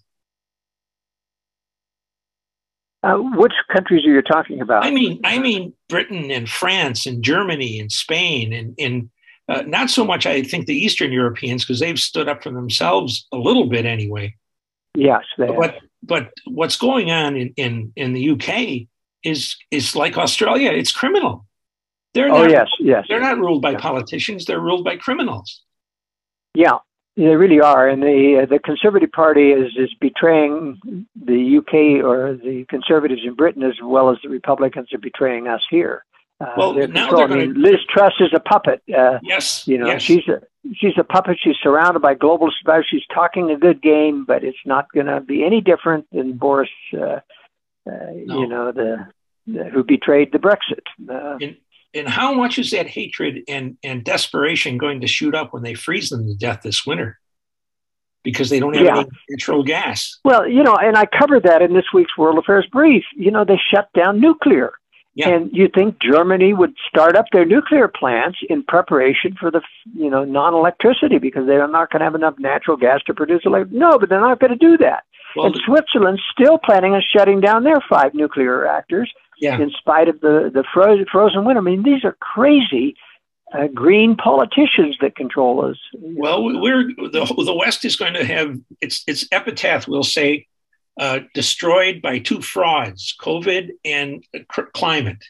Uh, which countries are you talking about? I mean, I mean Britain and France and Germany and Spain and, and uh, not so much, I think, the Eastern Europeans, because they've stood up for themselves a little bit anyway. Yes, they but have. but what's going on in, in, in the U K is is like Australia. It's criminal. They're oh not, yes, yes. They're not ruled by yeah. politicians. They're ruled by criminals. Yeah, they really are. And the uh, the Conservative Party is is betraying the U K, or the Conservatives in Britain, as well as the Republicans are betraying us here. Uh, well, they're now controlling. they're I going mean, Liz Truss is a puppet. Uh, yes, you know, yes. she's a she's a puppet. She's surrounded by global spies. She's talking a good game, but it's not going to be any different than Boris. Uh, uh, no. You know, the, the who betrayed the Brexit. Uh, and, and how much is that hatred and, and desperation going to shoot up when they freeze them to death this winter? Because they don't have yeah. any natural gas. Well, you know, and I covered that in this week's World Affairs Brief. You know, they shut down nuclear. Yeah. And you think Germany would start up their nuclear plants in preparation for the, you know, non-electricity, because they're not going to have enough natural gas to produce electricity. No, but they're not going to do that. Well, and Switzerland's still planning on shutting down their five nuclear reactors yeah. in spite of the, the frozen, frozen winter. I mean, these are crazy uh, green politicians that control us. Well, we're the, the West is going to have its, its epitaph will say, Uh, destroyed by two frauds, COVID and cr- climate.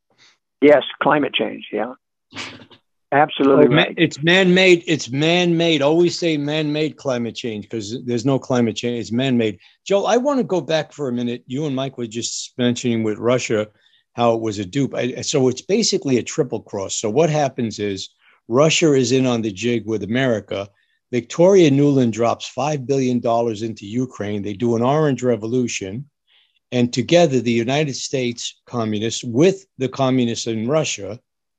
Yes, climate change. Yeah, absolutely oh, right. It's man-made. It's man-made. Always say man-made climate change, because there's no climate change. It's man-made. Joel, I want to go back for a minute. You and Mike were just mentioning with Russia how it was a dupe. I, so it's basically a triple cross. So what happens is Russia is in on the jig with America. Victoria Nuland drops five billion dollars into Ukraine. They do an orange revolution. And together, the United States communists with the communists in Russia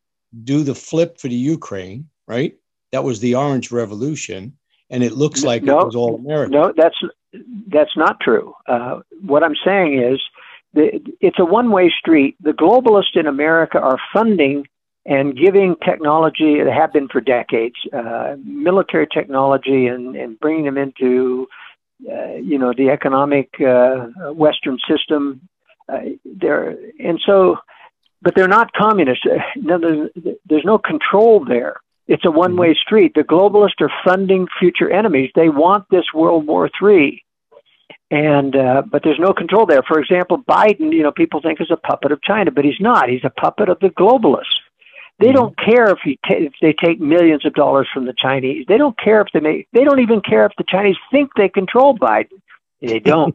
do the flip for the Ukraine, right? That was the orange revolution. And it looks like no, it was all American. No, that's, that's not true. Uh, what I'm saying is the, it's a one-way street. The globalists in America are funding and giving technology, that have been for decades, uh, military technology, and, and bringing them into, uh, you know, the economic uh, Western system. Uh, there, and so, but they're not communists. No, there's, there's no control there. It's a one-way street. The globalists are funding future enemies. They want this World War Three. And uh, but there's no control there. For example, Biden, you know, people think is a puppet of China, but he's not. He's a puppet of the globalists. They don't care if, he ta- if they take millions of dollars from the Chinese. They don't care if they make. They don't even care if the Chinese think they control Biden. They don't.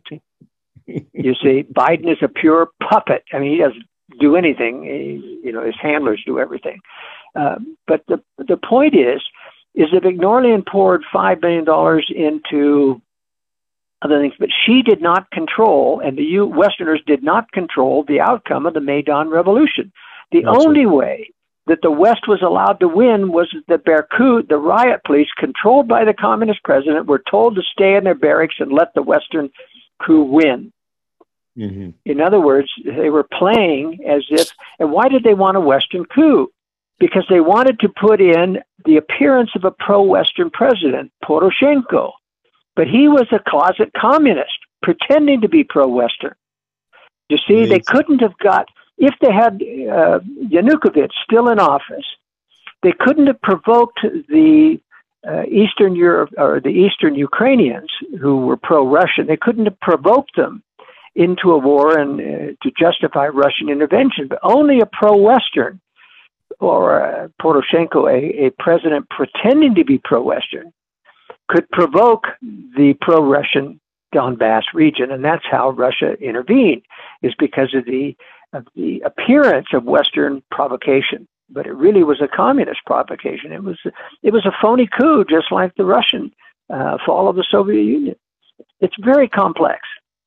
You see, Biden is a pure puppet. I mean, he doesn't do anything. He, you know, his handlers do everything. Uh, but the the point is, is that Ignorian poured five billion dollars into other things, but she did not control, and the U- Westerners did not control the outcome of the Maidan Revolution. The That's only right. way that the West was allowed to win was that Berkut, the riot police, controlled by the communist president, were told to stay in their barracks and let the Western coup win. Mm-hmm. In other words, they were playing as if, and why did they want a Western coup? because they wanted to put in the appearance of a pro-Western president, Poroshenko. But he was a closet communist, pretending to be pro-Western. You see, Amazing. They couldn't have got, if they had uh, Yanukovych still in office, they couldn't have provoked the uh, Eastern Europe or the Eastern Ukrainians who were pro-Russian. They couldn't have provoked them into a war and uh, to justify Russian intervention. But only a pro-Western or uh, Poroshenko, a, a president pretending to be pro-Western, could provoke the pro-Russian Donbass region, and that's how Russia intervened, is because of the of the appearance of Western provocation. But it really was a communist provocation. It was it was a phony coup, just like the Russian uh, fall of the Soviet Union. It's very complex.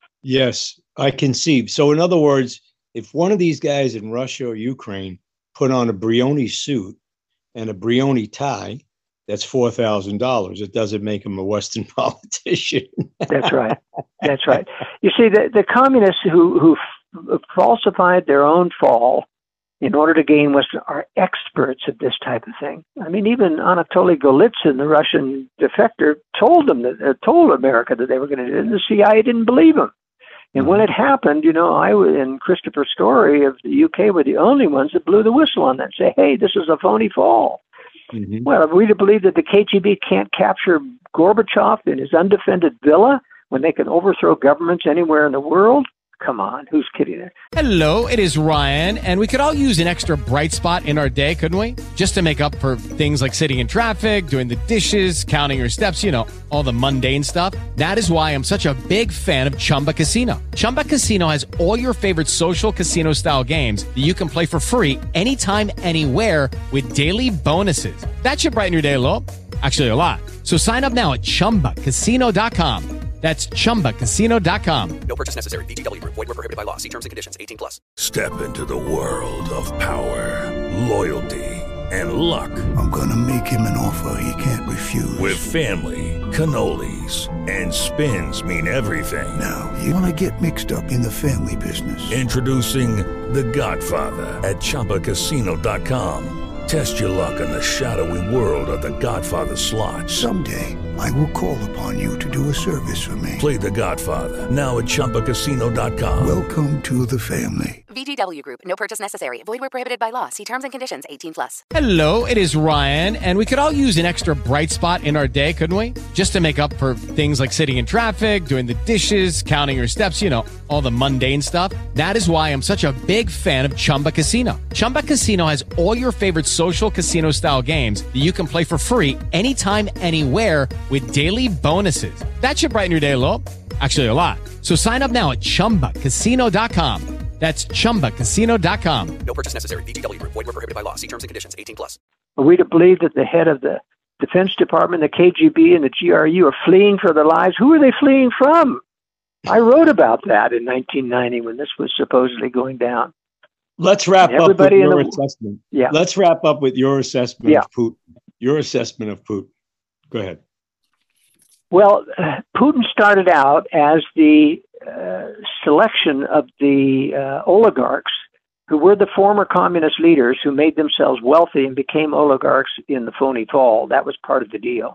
Yes, I can see. So, in other words, if one of these guys in Russia or Ukraine put on a Brioni suit and a Brioni tie, that's four thousand dollars. It doesn't make him a Western politician. That's right. That's right. You see, the, the communists who, who f- falsified their own fall in order to gain Western are experts at this type of thing. I mean, even Anatoly Golitsyn, the Russian defector, told them that uh, told America that they were going to do it, and the C I A didn't believe him. And when it happened, you know, I and Christopher Story of the U K were the only ones that blew the whistle on that and say, hey, this is a phony fall. Mm-hmm. Well, are we to believe that the K G B can't capture Gorbachev in his undefended villa when they can overthrow governments anywhere in the world? Come on, who's kidding there? Hello, it is Ryan, and we could all use an extra bright spot in our day, couldn't we? Just to make up for things like sitting in traffic, doing the dishes, counting your steps, you know, all the mundane stuff. That is why I'm such a big fan of Chumba Casino. Chumba Casino has all your favorite social casino-style games that you can play for free anytime, anywhere with daily bonuses. That should brighten your day a little. Actually, a lot. So sign up now at chumba casino dot com. That's chumba casino dot com. No purchase necessary. V G W Group. Void where prohibited by law. See terms and conditions. eighteen plus. Step into the world of power, loyalty, and luck. I'm gonna make him an offer he can't refuse. With family, cannolis, and spins mean everything. Now, you wanna get mixed up in the family business. Introducing The Godfather at chumba casino dot com. Test your luck in the shadowy world of The Godfather slot. Someday, I will call upon you to do a service for me. Play The Godfather, now at chumba casino dot com. Welcome to the family. V G W Group. No purchase necessary. Void where prohibited by law. See terms and conditions. eighteen plus. Hello, it is Ryan, and we could all use an extra bright spot in our day, couldn't we? Just to make up for things like sitting in traffic, doing the dishes, counting your steps, you know, all the mundane stuff. That is why I'm such a big fan of Chumba Casino. Chumba Casino has all your favorite social casino-style games that you can play for free anytime, anywhere with daily bonuses. That should brighten your day a little. Actually, a lot. So sign up now at chumba casino dot com. That's chumba casino dot com. No purchase necessary. V G W Group. Void where prohibited by law. See terms and conditions. eighteen plus. Are we to believe that the head of the Defense Department, the K G B, and the G R U are fleeing for their lives? Who are they fleeing from? I wrote about that in nineteen ninety when this was supposedly going down. Let's wrap up with your the, assessment. Yeah. Let's wrap up with your assessment yeah. of Putin. Your assessment of Putin. Go ahead. Well, uh, Putin started out as the uh, selection of the uh, oligarchs who were the former communist leaders who made themselves wealthy and became oligarchs in the phony fall. That was part of the deal.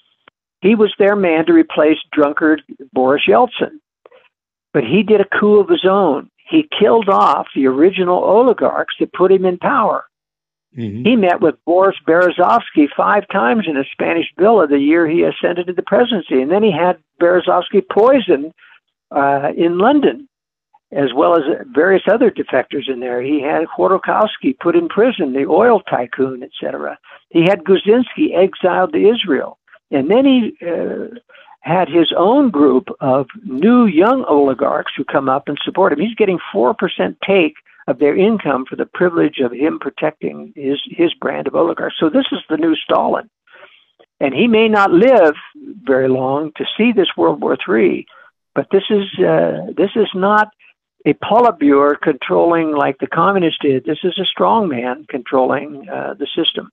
He was their man to replace drunkard Boris Yeltsin. But he did a coup of his own. He killed off the original oligarchs that put him in power. Mm-hmm. He met with Boris Berezovsky five times in a Spanish villa the year he ascended to the presidency. And then he had Berezovsky poisoned uh, in London, as well as various other defectors in there. He had Khodorkovsky put in prison, the oil tycoon, et cetera. He had Guzinski exiled to Israel. And then he uh, had his own group of new young oligarchs who come up and support him. He's getting four percent take of their income for the privilege of him protecting his, his brand of oligarchs. So this is the new Stalin. And he may not live very long to see this World War Three, but this is uh, this is not a Politburo controlling like the communists did. This is a strong man controlling uh, the system.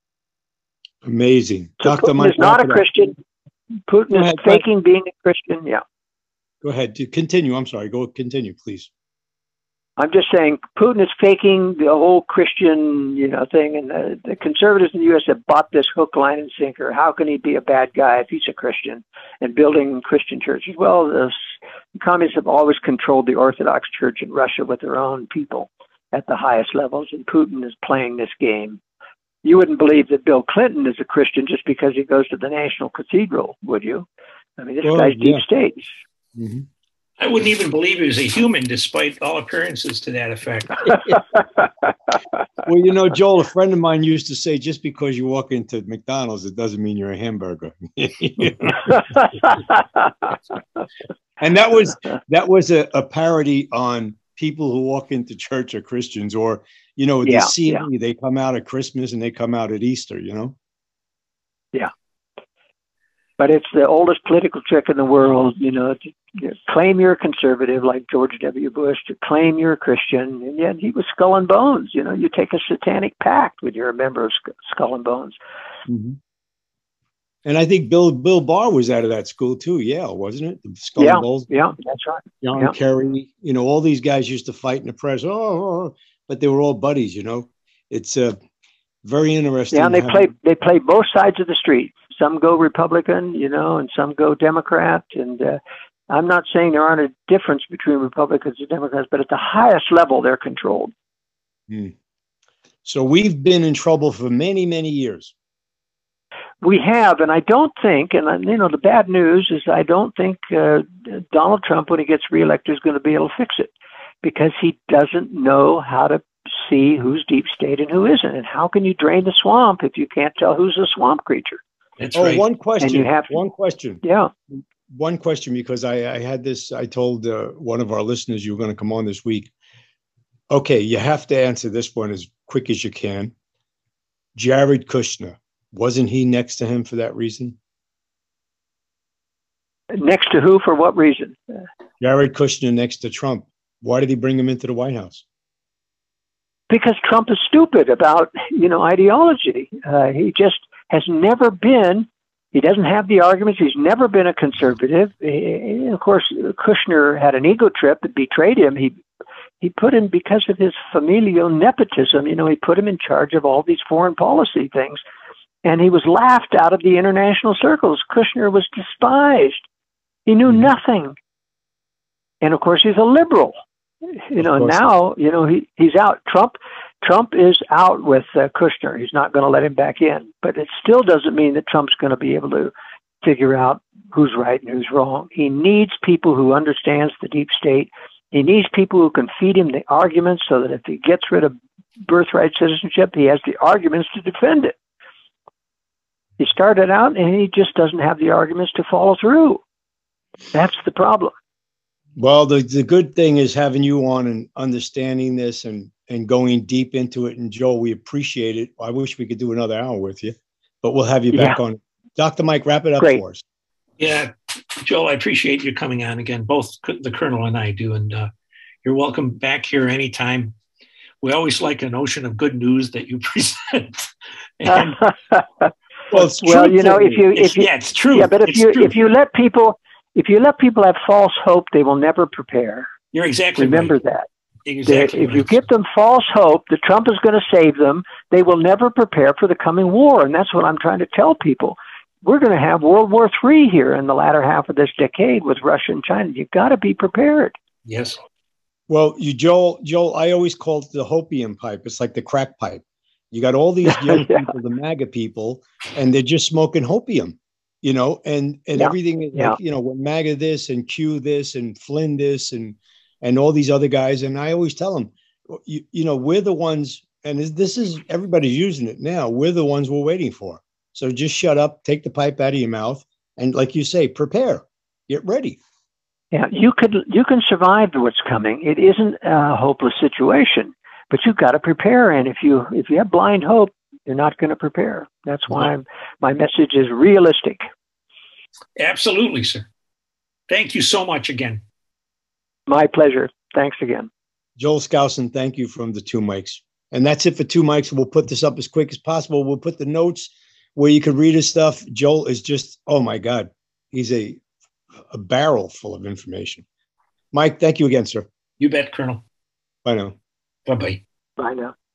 Amazing. So Doctor Putin is not a Christian. Putin is ahead, faking being a Christian. Yeah. Go ahead. Continue. I'm sorry. Go continue, please. I'm just saying Putin is faking the whole Christian, you know, thing, and the, the conservatives in the U S have bought this hook, line, and sinker. How can he be a bad guy if he's a Christian and building Christian churches? Well, the communists have always controlled the Orthodox Church in Russia with their own people at the highest levels, and Putin is playing this game. You wouldn't believe that Bill Clinton is a Christian just because he goes to the National Cathedral, would you? I mean, this well, guy's deep yeah. state. Mm-hmm. I wouldn't even believe he was a human, despite all appearances to that effect. Well, you know, Joel, a friend of mine used to say, just because you walk into McDonald's, it doesn't mean you're a hamburger. And that was that was a, a parody on people who walk into church are Christians, or, you know, the Yeah, C yeah. A, they come out at Christmas and they come out at Easter, you know? Yeah. But it's the oldest political trick in the world, you know, to you know, claim you're a conservative like George W. Bush, to claim you're a Christian, and yet he was Skull and Bones. You know, you take a satanic pact when you're a member of Sk- Skull and Bones. Mm-hmm. And I think Bill Bill Barr was out of that school too, Yale, wasn't it? The Skull Yeah, and Bones. yeah, that's right. John Yeah. Kerry, you know, all these guys used to fight in the press. Oh, oh, oh, but they were all buddies, you know. It's uh, very interesting. Yeah, and they how- play they play both sides of the street. Some go Republican, you know, and some go Democrat. And uh, I'm not saying there aren't a difference between Republicans and Democrats, but at the highest level, they're controlled. Hmm. So we've been in trouble for many, many years. We have, and I don't think, and uh, you know, the bad news is I don't think uh, Donald Trump, when he gets reelected, is going to be able to fix it, because he doesn't know how to see who's deep state and who isn't. And how can you drain the swamp if you can't tell who's a swamp creature? That's oh, right. one question. And you have to- one question. Yeah. One question, because I, I had this, I told uh, one of our listeners you were going to come on this week. Okay, you have to answer this one as quick as you can. Jared Kushner, wasn't he next to him for that reason? Next to who? For what reason? Jared Kushner next to Trump. Why did he bring him into the White House? Because Trump is stupid about, you know, ideology. Uh, he just has never been, he doesn't have the arguments. He's never been a conservative. He, of course, Kushner had an ego trip that betrayed him. He he put him, because of his familial nepotism, you know, he put him in charge of all these foreign policy things. And he was laughed out of the international circles. Kushner was despised. He knew nothing. And of course, he's a liberal. You know, now, you know, he, he's out. Trump Trump is out with uh, Kushner. He's not going to let him back in. But it still doesn't mean that Trump's going to be able to figure out who's right and who's wrong. He needs people who understands the deep state. He needs people who can feed him the arguments so that if he gets rid of birthright citizenship, he has the arguments to defend it. He started out and he just doesn't have the arguments to follow through. That's the problem. Well, the, the good thing is having you on and understanding this and, and going deep into it. And Joel, we appreciate it. I wish we could do another hour with you, but we'll have you back Yeah. on. Doctor Mike, wrap it up Great. for us. Yeah, Joel, I appreciate you coming on again. Both the Colonel and I do. And uh, you're welcome back here anytime. We always like an ocean of good news that you present. And, well, it's well, you know, if you, It's- if you, yeah, it's true. Yeah, but if It's you, true. if you let people, if you let people have false hope, they will never prepare. You're exactly Remember right. that. Exactly. If right. you give them false hope that Trump is going to save them, they will never prepare for the coming war. And that's what I'm trying to tell people. We're going to have World War Three here in the latter half of this decade with Russia and China. You've got to be prepared. Yes. Well, you, Joel, Joel, I always call it the hopium pipe. It's like the crack pipe. You got all these young Yeah. people, the MAGA people, and they're just smoking hopium, you know, and, and Yeah. everything is Yeah. like, you know, when MAGA this and Q this and Flynn this and, and all these other guys. And I always tell them, you, you know, we're the ones, and this- this is, everybody's using it now. We're the ones we're waiting for. So just shut up, take the pipe out of your mouth. And like you say, prepare, get ready. Yeah, you could you can survive what's coming. It isn't a hopeless situation, but you've got to prepare. And if you if you have blind hope, you're not going to prepare. That's why I'm, my message is realistic. Absolutely, sir. Thank you so much again. My pleasure. Thanks again. Joel Skousen, thank you from the Two Mics. And that's it for Two Mics. We'll put this up as quick as possible. We'll put the notes where you can read his stuff. Joel is just, oh my God, he's a, a barrel full of information. Mike, thank you again, sir. You bet, Colonel. Bye now. Bye-bye. Bye now.